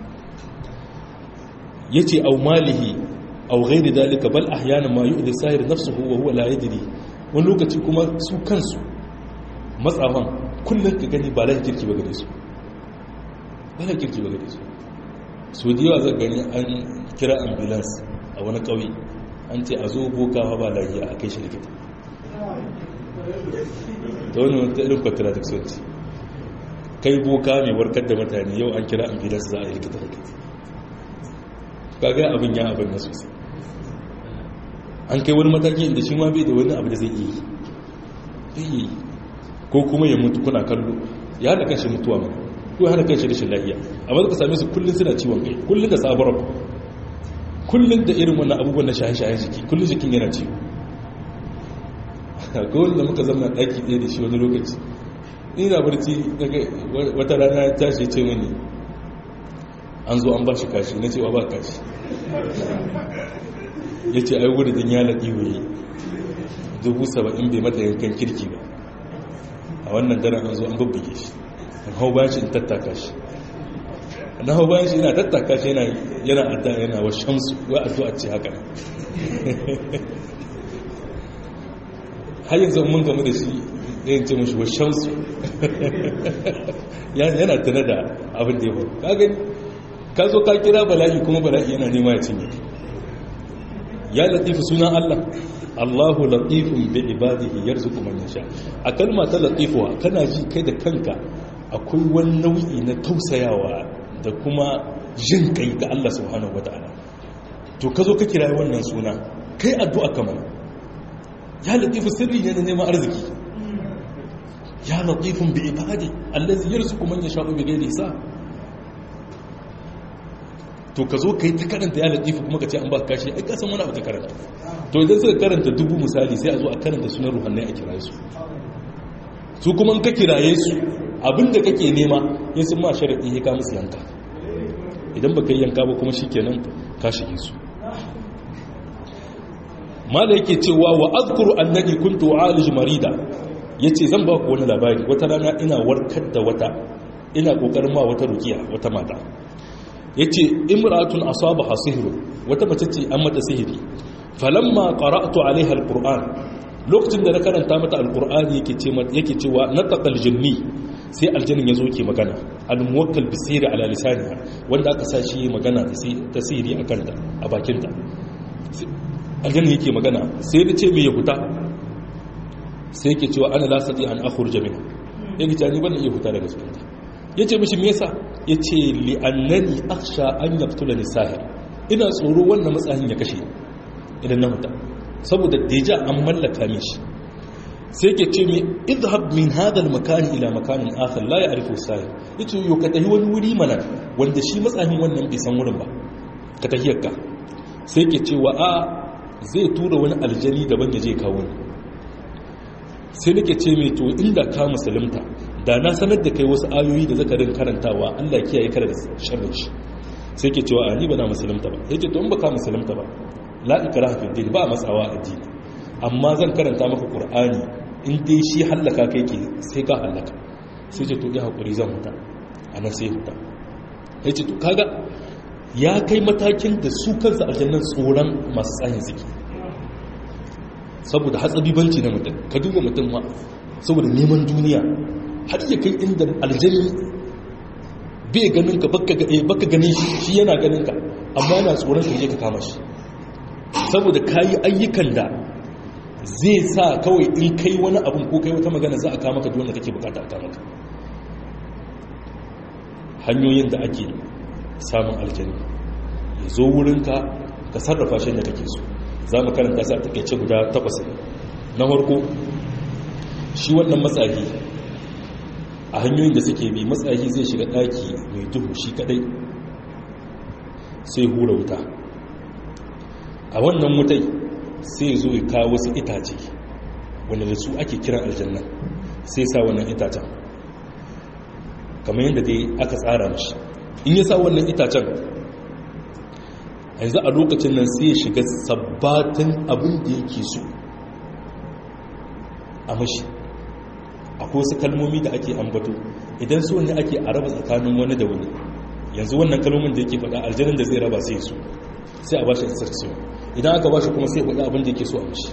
Speaker 1: Ya ce au malihi au gairi dalika bal ahyana ma yu'di sahir nafsuhu wa huwa la yadri. Wani lokaci kuma su kansu matsawan kullum ka gani ba la kirki ba gare su, ba la kirki ba gare su. So da yawa zan gani an kira ambulance a wani ƙauye, an ce a zo boka ba lafiya a kai shi likita. Ta wani wata irin contradiction ce, kai boka mai warkar da mutane, yau an kira ambulance za a yi likita da kai. Kaga abin ya abin na sosai. an kai wani mataki inda shi ma bai da wani abu da zai yi ko kuma ya mutu kuna kallo ya hada kanshi mutuwa mana ko ya hada kanshi rashin lafiya amma zaka same su kullun suna ciwon kai kullun da sabar kullun da irin wannan abubuwan na shaye-shayen jiki kullun jikin yana ciwo ga wanda muka zama daki ɗaya da shi wani lokaci ina barci daga wata rana ya tashi ya ce mini an zo an ba shi kashi na cewa ba kashi ya ce ai wuridin ya laɗi wuri 70,000 bai mata yankan kirki ba a wannan daren an zo an bubbuge shi an hau bayan shi in tattaka shi na hau bayan shi yana tattaka shi yana adda yana wa shamsu wa addu'a ce haka har yanzu mun gamu da shi yin ce mashi wa shamsu yana tana da abin da ya faru ka gani ka zo ka kira bala'i kuma bala'i yana nema ya cinye ya latifu sunan Allah Allahu latifun bi ibadihi yarzuqu man yasha a kalma ta latifuwa kana ji kai da kanka akwai wani nau'i na tausayawa da kuma jin kai ga Allah subhanahu wataala to ka zo ka kira wannan suna kai addu'a kamar ya latifu sirri ne na neman arziki ya latifun bi ibadi allazi yarzuqu man yasha bi ghairi hisab to ka zo ka yi ta karanta ya latifu kuma ka ce an ba kashi ai kasan wani abu ta karanta to idan suka karanta 1000 misali sai a zo a karanta sunan ruhannai a kiraye su kuma in ka kiraye su abinda kake nema ya sun ma sharaɗi ya ka musu yanka idan ba ka yi yanka ba kuma shi kenan ka shige su ma da yake cewa wa azkuru annani kuntu alij marida yace zan ba ku wani labari wata rana ina warkar da wata ina kokarin ma wata rukiya wata mata yace imra'atun asabaha sihru wata mace ce an mata sihiri falamma qara'tu alaiha alquran lokacin da na karanta mata alqur'ani yake cewa nataqal jinni sai aljannin yazo ke magana almuwakkal bisiri ala lisaniha wanda aka sa shi magana da sihiri akan ta a bakin ta aljannin yake magana sai da ce me ya huta sai yake cewa ana la sadi an akhruja minha yake ta ni ban iya huta daga cikin ta yace mishi me yasa yace li annani akhsha an yaqtulani sahir ina tsoro wannan matsayin ya kashe idan na huta saboda deja an mallaka mishi sai yake ce mi idhhab min hadha al-makan ila makanin akhar la ya'rifu sahir yace yo ka tafi wani wuri mana wanda shi matsayin wannan bai san wurin ba ka tahiyarka sai yake cewa a zai tura wani aljani daban ya je kawo ni sai nake ce mai to inda ka musulunta da na sanar da kai wasu ayoyi da zakarin karantawa Allah kiyaye kada da sharri shi sai ke cewa ni ba na musulunta ba yake to in baka musulunta ba la ikraha fi din ba matsawa addini amma zan karanta maka qur'ani in dai shi halaka kai ke sai ka halaka sai ce to ya hakuri zan huta anan sai huta yace to kaga ya kai matakin da su kansa aljannan tsoron masu tsayin ziki saboda hatsabibanci na mutum ka duba mutum ma saboda neman duniya har ya kai inda aljani bai ganin ka baka ganin shi yana ganin ka amma yana tsoron ka je ka kama shi saboda kayi ayyukan da zai sa kawai in kai wani abin ko kai wata magana za a kama ka duwanda kake bukata a kama ka hanyoyin da ake samun aljani ya zo wurinka ka sarrafa shi da kake so za mu karanta sa ta kaice guda 8 na farko shi wannan matsayi a hanyoyin da suke bi matsayi zai shiga daki mai duhu shi kadai sai hura wuta a wannan wutai sai zo ya kawo wasu itace wanda da su ake kiran aljanna sai sa wannan itacen kamar yadda dai aka tsara mashi in ya sa wannan itacen yanzu a lokacin nan sai ya shiga sabbatin abin da yake so a mashi akwai wasu kalmomi da ake ambato idan so ne ake a raba tsakanin wani da wani yanzu wannan kalmomin da yake faɗa aljanin da zai raba sai su sai a ba shi instruction idan aka ba shi kuma sai faɗa abin da yake so a mashi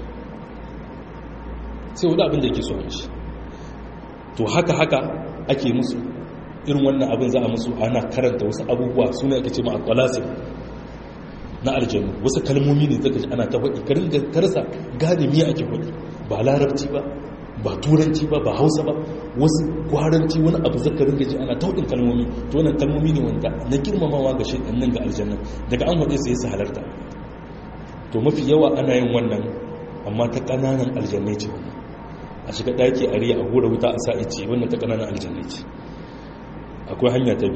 Speaker 1: sai faɗa abin da yake so a mashi to haka ake musu irin wannan abin za a musu ana karanta wasu abubuwa suna ake ce ma aqwalasim na aljanu wasu kalmomi ne zaka ji ana ta faɗi karin da karsa gane miya ake faɗi ba larabci ba turanci ba hausa ba wasu kwaranci wani abu zaka ringa ji ana taudin kalmomi to wannan kalmomi ne wanda na girmamawa ga shaytan nan ga aljanna daga an faɗe sai su halarta to mafi yawa ana yin wannan amma ta ƙananan aljannai ce a shiga ɗaki a riya a hura wuta a sa ice wannan ta ƙananan aljannai ce. akwai hanya ta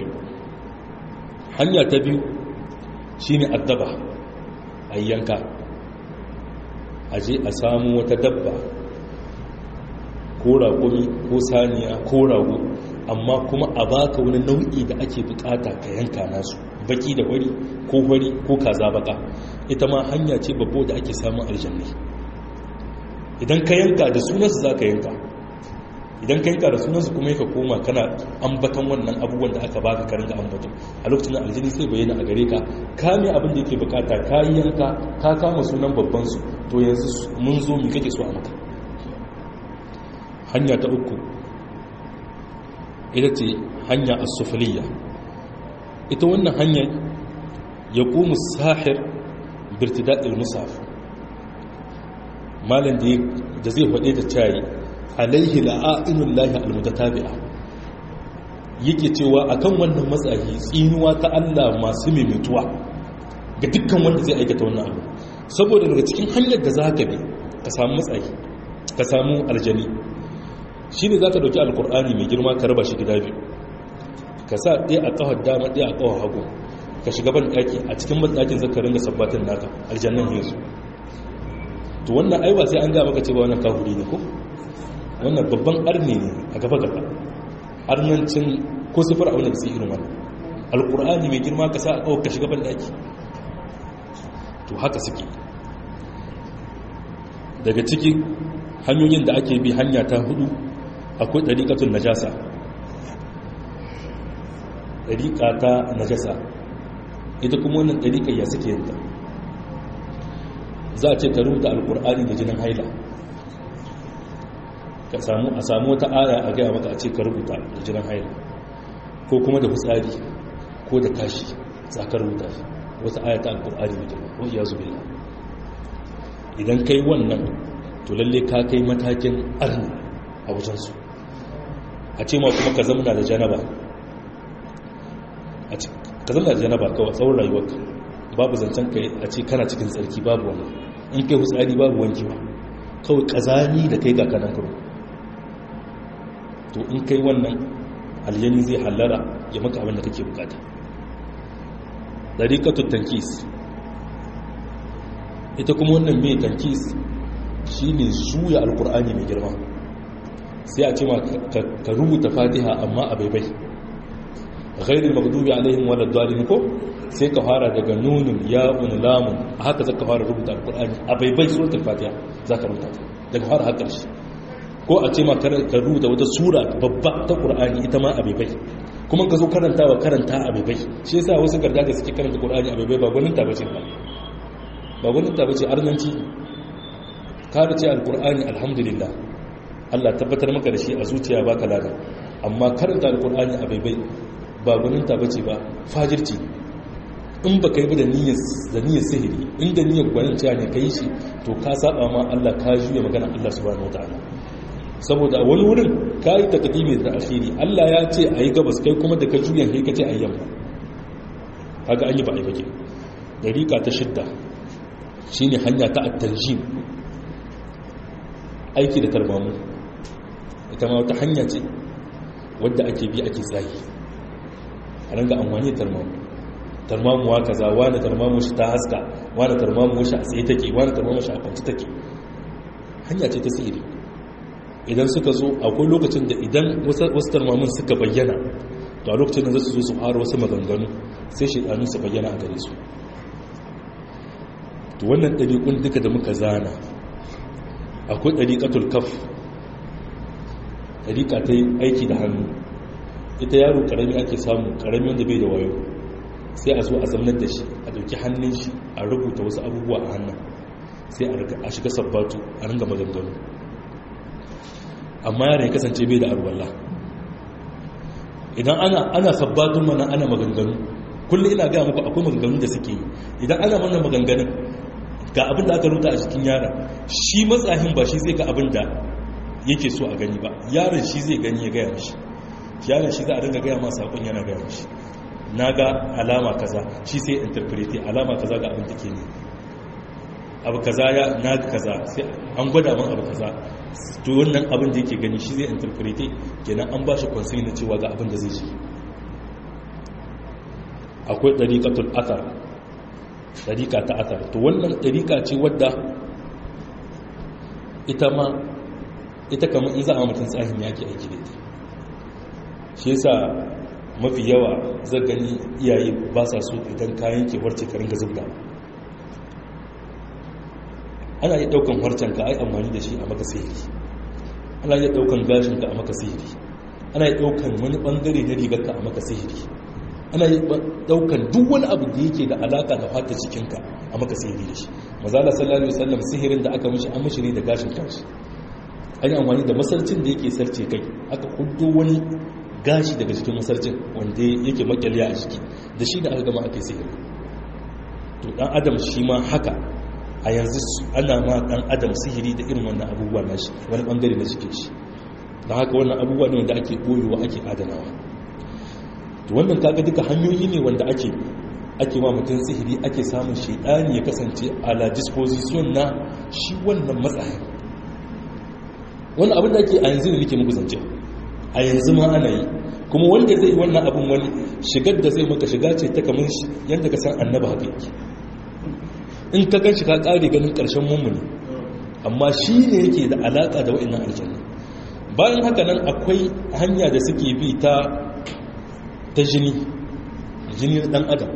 Speaker 1: biyu shine addaba a yanka, a je a samu wata dabba ko raƙumi ko saniya ko rago, amma kuma a baka wani nau'i da ake bukata ka yanka nasu, baki da wari ko wari ko kaza baka. ita ma hanya ce babbo da ake samun aljannai. idan ka yanka da sunansu za ka yanka, idan ka yanka da sunansu kuma ka koma kana ambatan wannan abubuwan da aka baka karin da ambaton, a lokacin da aljini sai bayyana a gare ka kame abin da yake bukata, ka yi yanka ka kama sunan babbansu, to yanzu mun zo mu kake so a maka. hanya ta uku ita ce hanya as-sufliyya. ita wannan hanya ya qumu sahir birtida'il musaf, malan da zai faɗe ta cayi alaihi la'ainul lahi almutatabi'a, yake cewa akan wannan matsayi tsinuwa ta Allah masu mimituwa ga dukkan wanda zai aikata wannan abu. saboda daga cikin hanyar da zaka bi ka samu matsayi, ka samu aljani, shine zaka dauki alqur'ani mai girma ka raba shi gida biyu, ka sa ɗaya a ƙawar dama ɗaya a ƙawar hagu, ka shiga ban ɗaki, a cikin ban ɗakin zaka ringa sabbatin naka aljannan yesu. to wannan aiwa sai an ga maka cewa wannan kafiri ne ko wannan babban arne ne a gaba arnancin ko sifar a wannan da sai irin wannan alqur'ani mai girma ka sa a ƙawar ka shiga ban ɗaki. to haka suke. daga cikin hanyoyin da ake bi, hanya ta hudu akwai ɗariƙatun najasa. ɗariƙa ta najasa ita kuma wannan ɗariƙa ya suke yadda za a ce ka rubuta alƙur'ani da jinin haila, a samu wata aya a gaya maka a ce ka rubuta da jinin haila, ko kuma da fitsari ko da kashi za ka rubuta wata aya ta alƙur'ani da jinin wa iya zubila. idan kai wannan to lalle ka kai matakin arni a wajensu. a ce ma kuma ka zamna da janaba, ka zamna da janaba kawai tsawon rayuwarka, babu zancen kai a ce kana cikin tsarki, babu wannan. in kai hutsari babu wankewa, kawai kazani da kai ga kanan kuro. to in kai wannan aljani zai hallara ya maka abin da kake bukata. dariqatut tankis, ita kuma wannan mai tankis shine juya alqur'ani mai girma. sai a ce ma ka rubuta fatiha amma a baibai, ghairil maghdubi alaihim waladdallin ko sai ka fara daga nunun ya'un lamun, haka zaka fara rubuta alqur'ani a baibai suratul fatiha zaka rubuta daga fara har ƙarshe. ko a ce ma ka rubuta wata sura babba ta qur'ani ita ma a baibai, kuma ka zo karanta a baibai. shi yasa wasu gargaga suke karanta qur'ani a baibai ba gwaninta bace ba gwaninta bace arnanci. ka da ce alqur'ani alhamdulillah, Allah tabbatar maka da shi a zuciya baka lada, amma karanta alqur'ani a baibai ba gwaninta bace ba, fajirci. in ba ka yi da niyyar sihiri, inda niyyar gwaninta ne ka yi shi, to ka saba ma Allah, ka juya magana Allah subhanahu wataala. saboda wani wurin ka yi takadimi da akhiri, Allah ya ce a yi gabas, kai kuma da ka juya kai ka ce a yi yamma, kaga an yi ba a yi bake. dariƙa ta shidda shine hanya ta at-tanjim, aiki da tarmamu. ita ma wata hanya ce wadda ake bi ake tsayi, a ranga amfani da tarmamuwa kaza, wani tarmamu shi ta haska, wani tarmamu shi a tsaye take, wani tarmamu shi a kwanci take. hanya ce ta sihiri. idan suka zo akwai lokacin da idan wasu tarmamun suka bayyana, to a lokacin da za su zo su fara wasu maganganu, sai shaidanu su bayyana a gare su. to wannan ɗariƙun duka da muka zana, akwai ɗariƙatul kaf, ɗariƙa ta aiki da hannu. ita yaro ƙarami ake samu, ƙarami wanda bai da wayo, sai a zo a zamanar da shi, a ɗauki hannun shi a rubuta wasu abubuwa a hannun, sai a shiga sabbatu a ringa maganganu. amma yaron ya kasance bai da arwallah. idan ana sabbatun mana ana maganganu, kullum ina gaya muku akwai maganganu da suke yi. idan ana mana maganganun ga abin da aka rubuta a cikin yara, shi matsahin ba shi zai ga abin da yake so a gani ba, yaron shi zai gani ya gaya mashi, yaron shi za a dinga gaya masa abin yana gaya mashi, na ga alama kaza, shi sai interprete alama kaza ga abin da ke ne. abu kaza ya na kaza sai an gwada min abu kaza, to wannan abin da yake gani shi zai interprete kenan an ba shi consent na cewa ga abin da zai shi. Akwai dariqatul athar, dariqa ta athar, to wannan dariqa ce wadda ita kamar in za a mutum tsahin yake aiki da ita. Shi yasa mafi yawa zan gani iyaye ba sa so idan kayan ke warce ka ringa zubda. Ana yi daukan harcenka ai amfani da shi a maka sihiri, ana yi daukan gashinka a maka sihiri, ana yi daukan wani bangare na rigarka a maka sihiri, ana yi daukan duk wani abu da yake da alaka da fata cikinka a maka sihiri da shi. Manzala sallallahu alaihi wasallam sihirin da aka mishi an mishi ne da gashin kanshi. An yi amfani da masarcin da yake sarce kai, aka kuddo wani gashi daga cikin masarcin wanda yake makyalya a jiki, da shi da aka gama aka yi sihiri. To dan adam shi ma haka a yanzu ana ma dan adam sihiri da irin wannan abubuwa na shi, wani bangare na cikin shi. Don haka wannan abubuwa ne wanda ake koyowa ake adanawa. To wannan kaga duka hanyoyi ne wanda ake ma mutum sihiri, ake samun shaidani ya kasance ala disposition na shi wannan matsayin. Wannan abin da ake a yanzu ne nake muku zance, a yanzu ma ana yi, kuma wanda zai yi wannan abin wani shigar da zai maka shiga ce ta kamar yadda ka san annaba haka yake. In ka gan shi ka kare ganin karshen mummuni, amma shi ne yake da alaka da wa'annan aljanna. Bayan haka nan akwai hanya da suke bi ta jini na dan adam.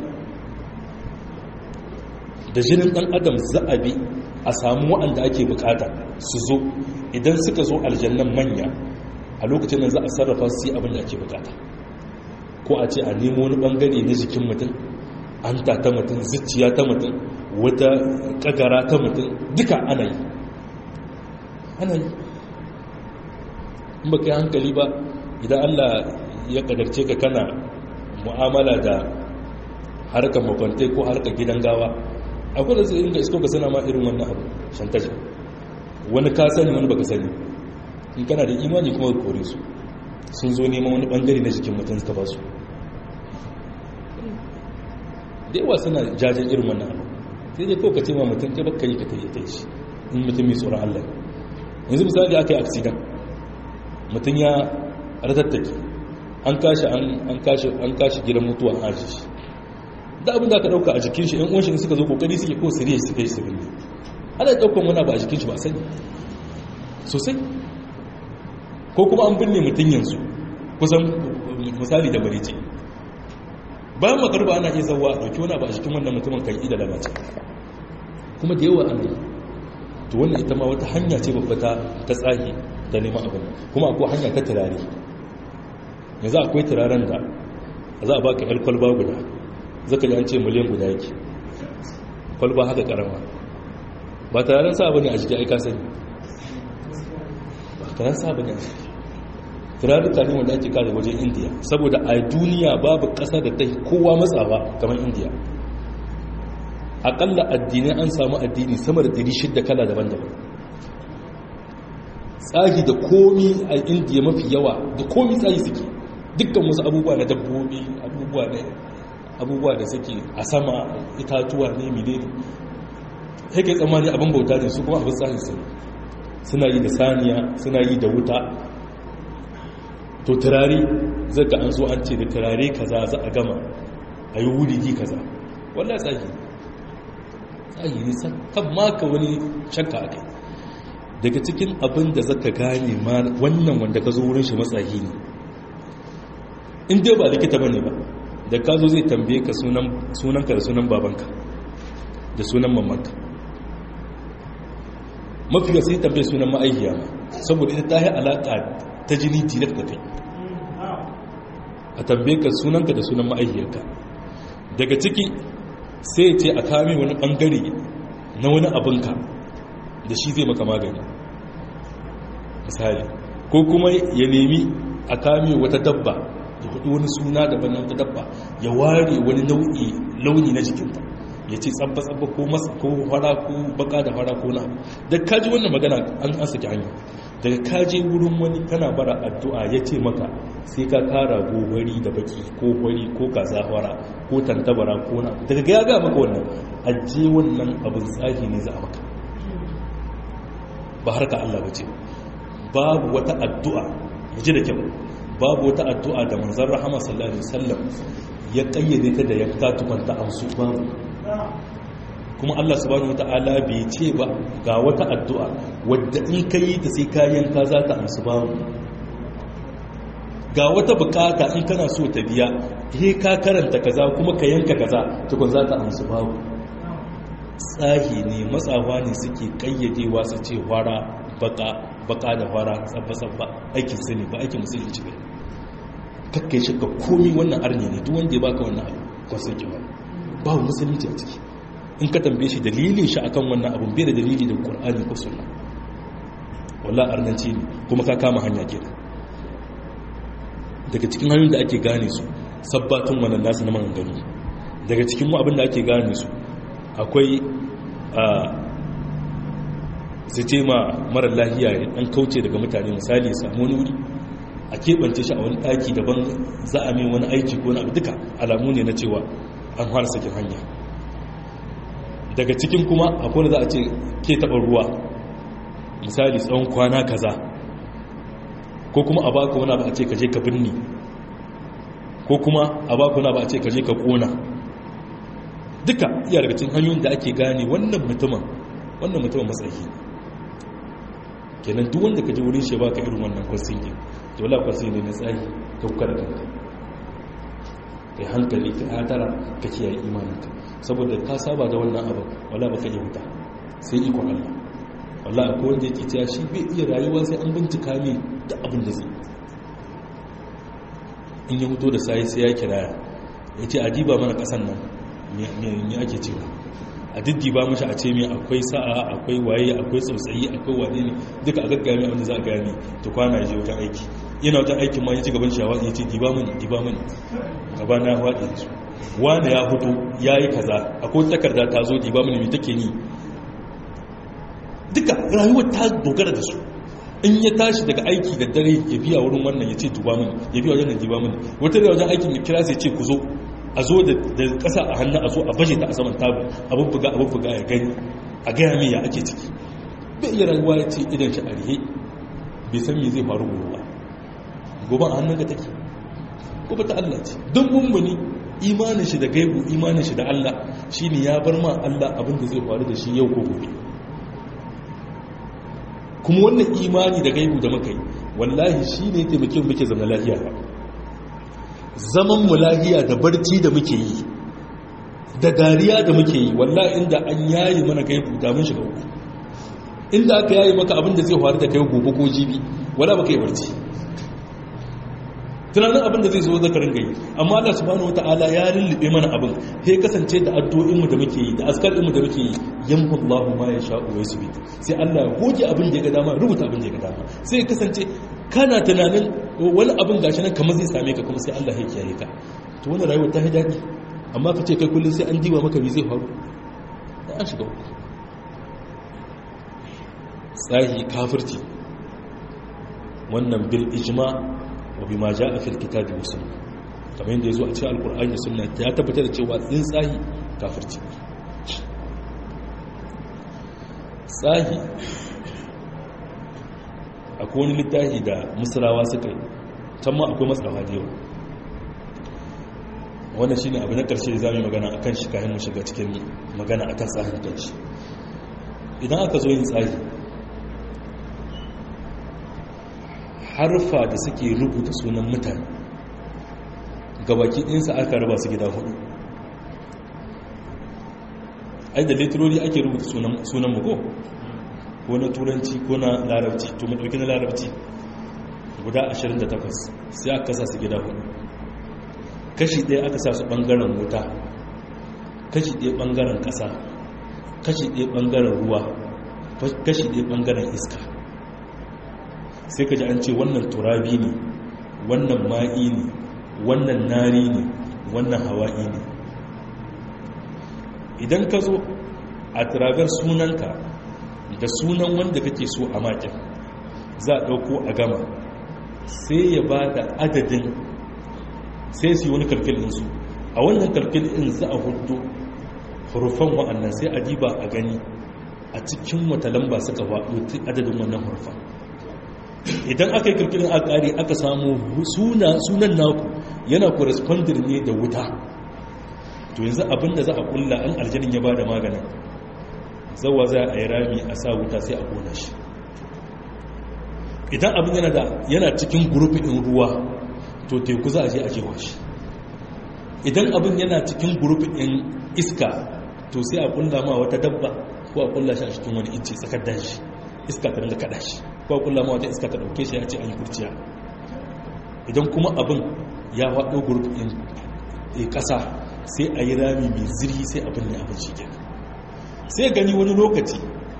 Speaker 1: Da jinin dan adam za a bi a samu waɗanda ake bukata su zo, idan suka zo aljannan manya a lokacin nan za a sarrafa su yi abin da ake bukata. Ko a ce a nemo wani bangare na jikin mutum, hanta ta mutum, zuciya ta mutum, wata kagara ta mutum, duka ana yi. In ba kai hankali ba, idan Allah ya kadarce ka kana mu'amala da harkar makwantai ko harkar gidan gawa, akwai da su inda isko ka sana ma irin wannan abu shantaji, wani ka sani wani baka sani. In kana da imani kuma ka kore su, sun zo neman wani bangare na jikin mutum ka ba su. Da yawa suna jajen irin wannan abu, sai dai kawai ka ce ma mutum kai baka yi ka ta shi, in mutum mai tsoron Allah. Yanzu misali aka yi accident, mutum ya ratattaki, an kashi gidan mutuwa an aji shi, da abin da aka dauka a jikin shi, yan uwan shi suka zo kokari suke ko siriya su kai su binne. Ana daukan wani abu a jikin shi ba sani sosai. Ko kuma an binne mutum yanzu kusan misali da barici, bayan magarba ana iya zawa a dauki wani abu a jikin wannan mutumin kan ida lalace, kuma da yawa an yi. To wannan ita ma wata hanya ce babba ta tsahi da neman abin. Kuma akwai hanya ta turare. Yanzu akwai turaren da za a baka yar kwalba guda, zaka ji an ce miliyan guda yake kwalba haka karama. Ba turaren sa bane a jiki, ai ka sani ba turaren sa bane a jiki. Turaruka ne wanda ake kare wajen Indiya, saboda a duniya babu ƙasa da ta kowa matsawa kamar Indiya. Akalla addinai an samu addini sama da 600 kala daban-daban. Tsahi da komi a Indiya mafi yawa da komi tsahi suke, dukkan wasu abubuwa na dabbobi, abubuwa da suke a sama, itatuwa ne, mileni. Sai kai tsammani abin bauta ne, su kuma abin tsahi suna yi da saniya, suna yi da wuta. To turare zaka an zo an ce da turare kaza za a gama a yi wuridi kaza, wallah tsahi ne san kan maka wani shakka a kai. Daga cikin abin da zaka gane ma wannan wanda ka zo wurin shi matsahi ne, in dai ba likita bane ba, da ka zo zai tambaye ka sunanka da sunan babanka da sunan mamanka. Mafi sai tambaye sunan ma'aikiya ma, saboda ita ta yi alaƙa ta jini direct da kai. A tambaye ka sunanka da sunan ma'aikiyarka. Daga ciki sai ce a kame wani bangare na wani abinka da shi zai maka magani misali, ko kuma ya nemi a kame wata dabba, ya faɗi wani suna daban na wata dabba, ya ware wani launi na jikinta, ya ce tsabba-tsabba ko fara ko baka da fara ko na da kaji wannan magana an saki hanya daga kaje wurin wani kana bara addu'a ya ce maka sai ka kara gowari da baki ko wari ko kaza fara ko tantabara ko na daga ga ya ga maka wannan aje wannan abin tsahi ne za a maka ba harka Allah bace babu wata addu'a ji da kyau babu wata addu'a da manzon rahama sallallahu alaihi wasallam ya kayyade ta da yanka tukanta amsu babu kuma Allah subhanahu wata'ala bai ce ba ga wata addu'a wadda in ka yi ta sai ka yanka za ta amsu babu ga wata bukata in kana so ta biya he ka karanta kaza kuma ka yanka kaza tukun za ta amsu babu tsahi ne matsawa ne suke kayyadewa su ce fara baka da fara tsabba-tsabba aikin su ne ba aikin musulunci ne kakkai shakka komi wannan arni ne duk wanda ya baka wannan abu kwasan kiwa ba musulunci a ciki in ka tambaye shi dalilin shi akan wannan abun bai da dalili da Qur'ani ko sunna wallahi arnanci ne kuma ka kama hanya kenan daga cikin hanyoyin da ake gane su sabbatun wannan nasu na maganganu daga cikin mu abin da ake gane su akwai su ce ma marar lahiya ya dan kauce daga mutane misali ya samu wani wuri a keɓance shi a wani ɗaki daban za a mai wani aiki ko na abu duka alamu ne na cewa an fara sakin hanya daga cikin kuma akwai da za a ce ke taɓa ruwa misali tsawon kwana kaza ko kuma a baka wani ba a ce ka je ka binni ko kuma a baka wani ba a ce ka je ka ƙona duka iya daga cikin hanyoyin da ake gane wannan mutumin matsayi kenan duk wanda ka ji wurin shi baka irin wannan kwasin yin to la kwasin ne na tsari ka kuka da kanka kai hankali ka hatara ka kiyaye imaninka saboda ka saba da wannan abin wala baka yi wuta sai ikon Allah wala akwai wanda yake cewa shi bai iya rayuwa sai an bincika ne da abin da zai in ya fito da sai ya kiraya ya ce adiba mana kasan nan me ake cewa a diddiba mashi a ce mai akwai sa'a akwai waye akwai tsautsayi akwai wane ne duka a gaggami abinda za a gani ta kwana ya je wajen aiki yana wajen aikin ma ya ci gaban shawa ya ce diba mini gaba na waɗe su wane ya hudu ya yi kaza akwai takarda ta zo diba mini mai take ni duka rayuwar ta dogara da su in ya tashi daga aiki da dare ya biya wurin wannan ya ce duba mini ya biya wajen nan diba mini wata da wajen aikin ya kira sai ce ku zo a zo da ƙasa a hannu a zo a baje ta a saman tabu abin buga ya gani a gaya mai ya ake ciki bai iya rayuwa ya ce idan shi a rihe bai san me zai faru gobe ba gobe a hannun ka take gobe ta Allah ce don mummuni imanin shi da gaibu imanin shi da Allah shine ya bar ma Allah abin da zai faru da shi yau ko gobe kuma wannan imani da gaibu da muka yi wallahi shine taimake mu muke zama lafiya ba zaman mu lahiya da barci da muke yi da dariya da muke yi wallahi inda an yayi mana gaibu da mun shiga uku inda aka yayi maka abin da zai faru da kai gobe ko jibi wala baka yi barci tunanin abin da zai zo zaka ringa yi amma Allah subhanahu wataala ya lullube mana abin sai kasance da addu'o'in mu da muke yi da askarin mu da muke yi yamhu Allahu ma yasha'u wa yusbit sai Allah ya goge abin da ya ga dama rubuta abin da ya ga dama sai kasance kana tunanin wani abin gashi nan kamar zai same ka kuma sai Allah ya kiyaye ka to wannan rayuwar ta yi daɗi amma ka ce kai kullum sai an diba maka me zai faru da an shiga uku tsahi kafirci wannan bil ijma wa bima jaa fil kitabi wa sunnah kamar yadda yazo a cikin alqur'ani da sunna ya tabbatar da cewa tsahi kafirci tsahi akwai wani littafi da musulawa suka yi can ma akwai matsalawa da yawa wannan shine abu na karshe da za mu yi magana akan shi kayan mu shiga cikin magana akan tsahin kanshi idan aka zo yin tsari harfa da suke rubuta sunan mutane gabaki ɗinsa aka raba su gida hudu ai da letrori ake rubuta sunan mugo ko na turanci ko na larabci to mu dauki na larabci guda 28 sai aka sa su gida hudu kashi ɗaya aka sa su ɓangaren wuta kashi ɗaya ɓangaren ƙasa kashi ɗaya ɓangaren ruwa kashi ɗaya ɓangaren iska sai ka ji an ce wannan turabi ne wannan ma'i ne wannan nari ne wannan hawa'i ne idan ka zo a taragar sunanka da sunan wanda kake so a makin za a ɗauko a gama sai ya ba da adadin, sai su yi wani kalkilinsu a wannan kalkilin za a hudu hurufan wa'annan sai a diba a gani a cikin wata lamba suka faɗo adadin wannan hurufan. Idan aka yi kalkilin a ƙari aka samu sunan naku yana corresponding ne da wuta, to yanzu abinda za a kulla an aljanin ya ba da maganin zawa za a yi rami a sa wuta sai a kona shi. Idan abin yana cikin gurufin ruwa to teku za a je a jewa shi. Idan abin yana cikin gurufin iska to sai a kulla ma wata dabba ko a kulla shi a cikin wani inci tsakar dashi iska ta ringa kada shi, ko a kulla ma wata iska ta dauke shi ya ce an yi kurciya. Idan kuma abin ya faɗo gurufin ƙasa sai a yi rami mai zirgi sai abin ne abin shi kenan. Sai gani wani lokaci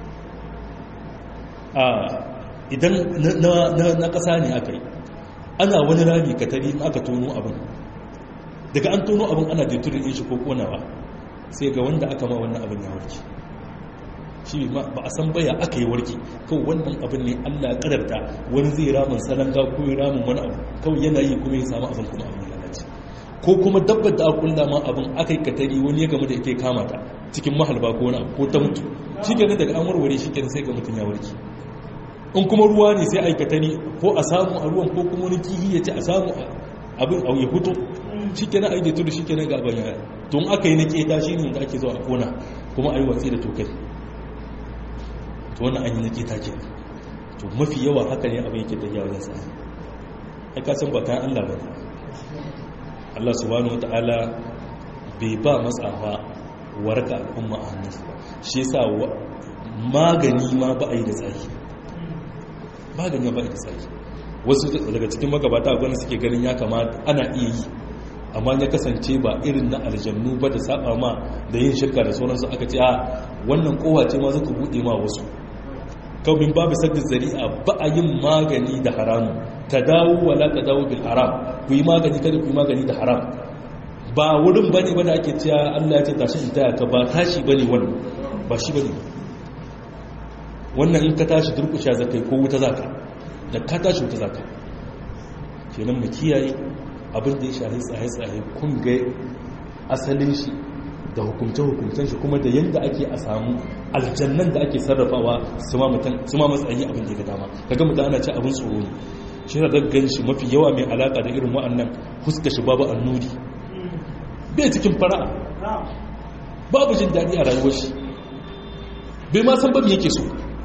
Speaker 1: idan na ƙasa ne aka yi ana wani rami katari aka tono abin, daga an tono abin ana deturin shi ko konawa sai ga wanda aka ma wannan abin ya warke. Shi ba a san baya aka yi warke, kawai wannan abin ne Allah ya kadarta wani zai ramin salanga ko ya ramin wani abu kawai yana yi kuma ya samu abin kuma abin lalace. Ko kuma dabbar da aka kulla ma abin aka yi katari wani ya gamu da ake kama ta cikin mahalba ko wani abu ko ta mutu, shi kenan daga an warware shi kenan sai ga mutum ya warke. In kuma ruwa ne sai aikata ne ko a samu a ruwan ko kuma wani kihi ya ce a samu abin a ya fito, shi kenan a yi da tudu shi kenan ga abin ya tun aka yi na keta shi ne da ake zuwa a kona kuma a yi watsi da tokari, to wannan an yi na keta ke. To mafi yawa haka ne abin yake tafiya wajen sa. ai kasan ba kayan Allah ba. Allah subhanahu wata'ala bai ba matsafa warka al'umma a hannunsa, shi yasa magani ma ba a yi da tsaki, magani ba a yi da tsaki. Wasu daga cikin magabata gwani suke ganin ya kamata ana iya yi, amma ya kasance ba irin na aljannu ba da saba ma da yin shirka da sauransu. Aka ce wannan kowa ce ma zaka bude ma wasu kawai babu sabbin zari'a, ba a yin magani da haramu. Ta dawo wala ta dawo bil haram, ku yi magani kada ku yi magani da haram. Ba wurin bane ba da ake cewa Allah ya ce tashi in taya ka, ba tashi bane wannan, ba shi bane wannan. In ka tashi durkusha zakai ko wuta zaka, da ka tashi wuta zaka. Kenan mu kiyaye abin da ya shahi tsaye-tsaye, kun ga asalin shi da hukumce-hukumcen shi, kuma da yadda ake a samu aljannan da ake sarrafawa su ma matsayi abin da ya dama. Kaga mutum ana ce abin tsoro ne, shi na daggan shi mafi yawa mai alaka da irin wa'annan huska shi babu annuri, bai cikin fara'a, babu jin daɗi a rayuwar shi, bai ma san ba me yake so,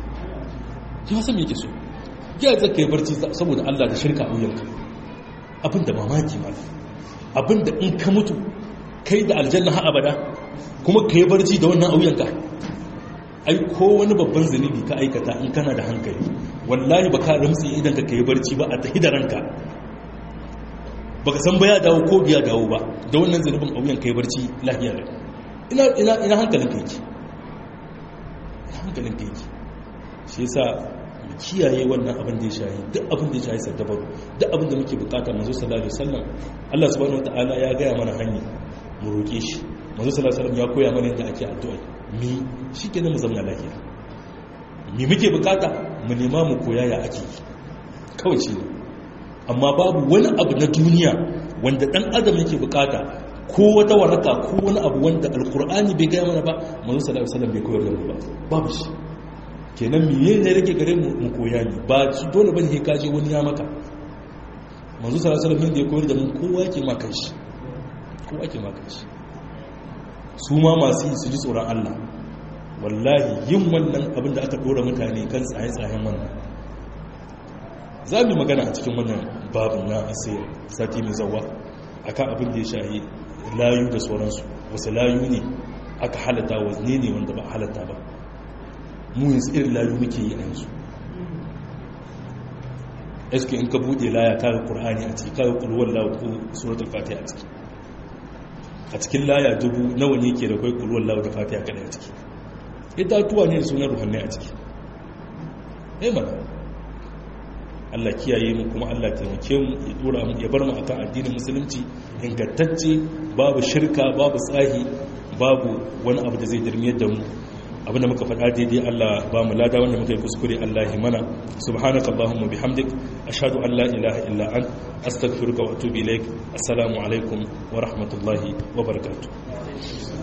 Speaker 1: ya san me yake so. Ya zaka yi barci saboda Allah da shirka a wuyanka, abin da mamaki ma, abin da in ka mutu kai da aljanna ha abada kuma ka yi barci da wannan auyanka. Ai ko wani babban zunubi ka aikata in kana da hankali wallahi baka ramtsi idan ka yi barci ba a tahi da ranka, baka san ba ya dawo ko biya dawo ba da wannan zunubin auyan ka yi barci lafiya da ina hankalin ka yake, ina hankalin ka yake. Shi yasa mu kiyaye wannan abin da ya shayi, duk abin da ya shayi saddabaru, duk abin da muke bukata. Manzo sallallahu alaihi wasallam Allah subhanahu wataala ya gaya mana hanya mu roƙe shi. Manzo sallallahu alaihi wasallam ya koya mana yadda ake addu'a, mi shikenan mu zama lafiya. Mi muke bukata mu nema mu koya ya ake kawai shi. Amma babu wani abu na duniya wanda dan adam yake bukata ko wata waraka ko wani abu wanda alqur'ani bai gaya mana ba, manzo sallallahu alaihi wasallam bai koyar da mu ba, babu shi. Kenan miye ne rage gare mu koya ne, ba dole bane sai kaje wani ya maka. Manzo sallallahu alaihi wasallam da ya koyar da mu kowa yake maka shi, kowa yake maka shi. Su ma masu yi su ji tsoron Allah, wallahi yin wannan abin da aka dora mutane kan tsaye-tsayen wannan. Za mu magana a cikin wannan babin na asir sati mai zawa akan abin da ya shahi layu da sauransu. Wasu layu ne aka halatta, wasu ne wanda ba halatta ba. Mu yanzu irin layu muke yi a yanzu. Eske in ka buɗe laya kaga Qur'ani a ciki, kaga kulwar lawa ko suratul Fatiha a ciki. A cikin laya dubu nawa ne ke da kai kulwar lawa da Fatiha kada a ciki. Itatuwa ne da sunan ruhanai a ciki. Mana Allah kiyaye mu, kuma Allah taimake mu, ya dora mu, ya bar mu akan addinin musulunci ingantacce, babu shirka, babu tsahi, babu wani abu da zai dirmiyar da mu. Abinda muka faɗa daidai Allah ba mu lada, wanda muka yi kuskure Allah ya mana. Subhanaka Allahumma bihamdik ashhadu an la ilaha illa ant astaghfiruka wa atubu ilaik. Assalamu alaikum wa rahmatullahi wa barakatuh.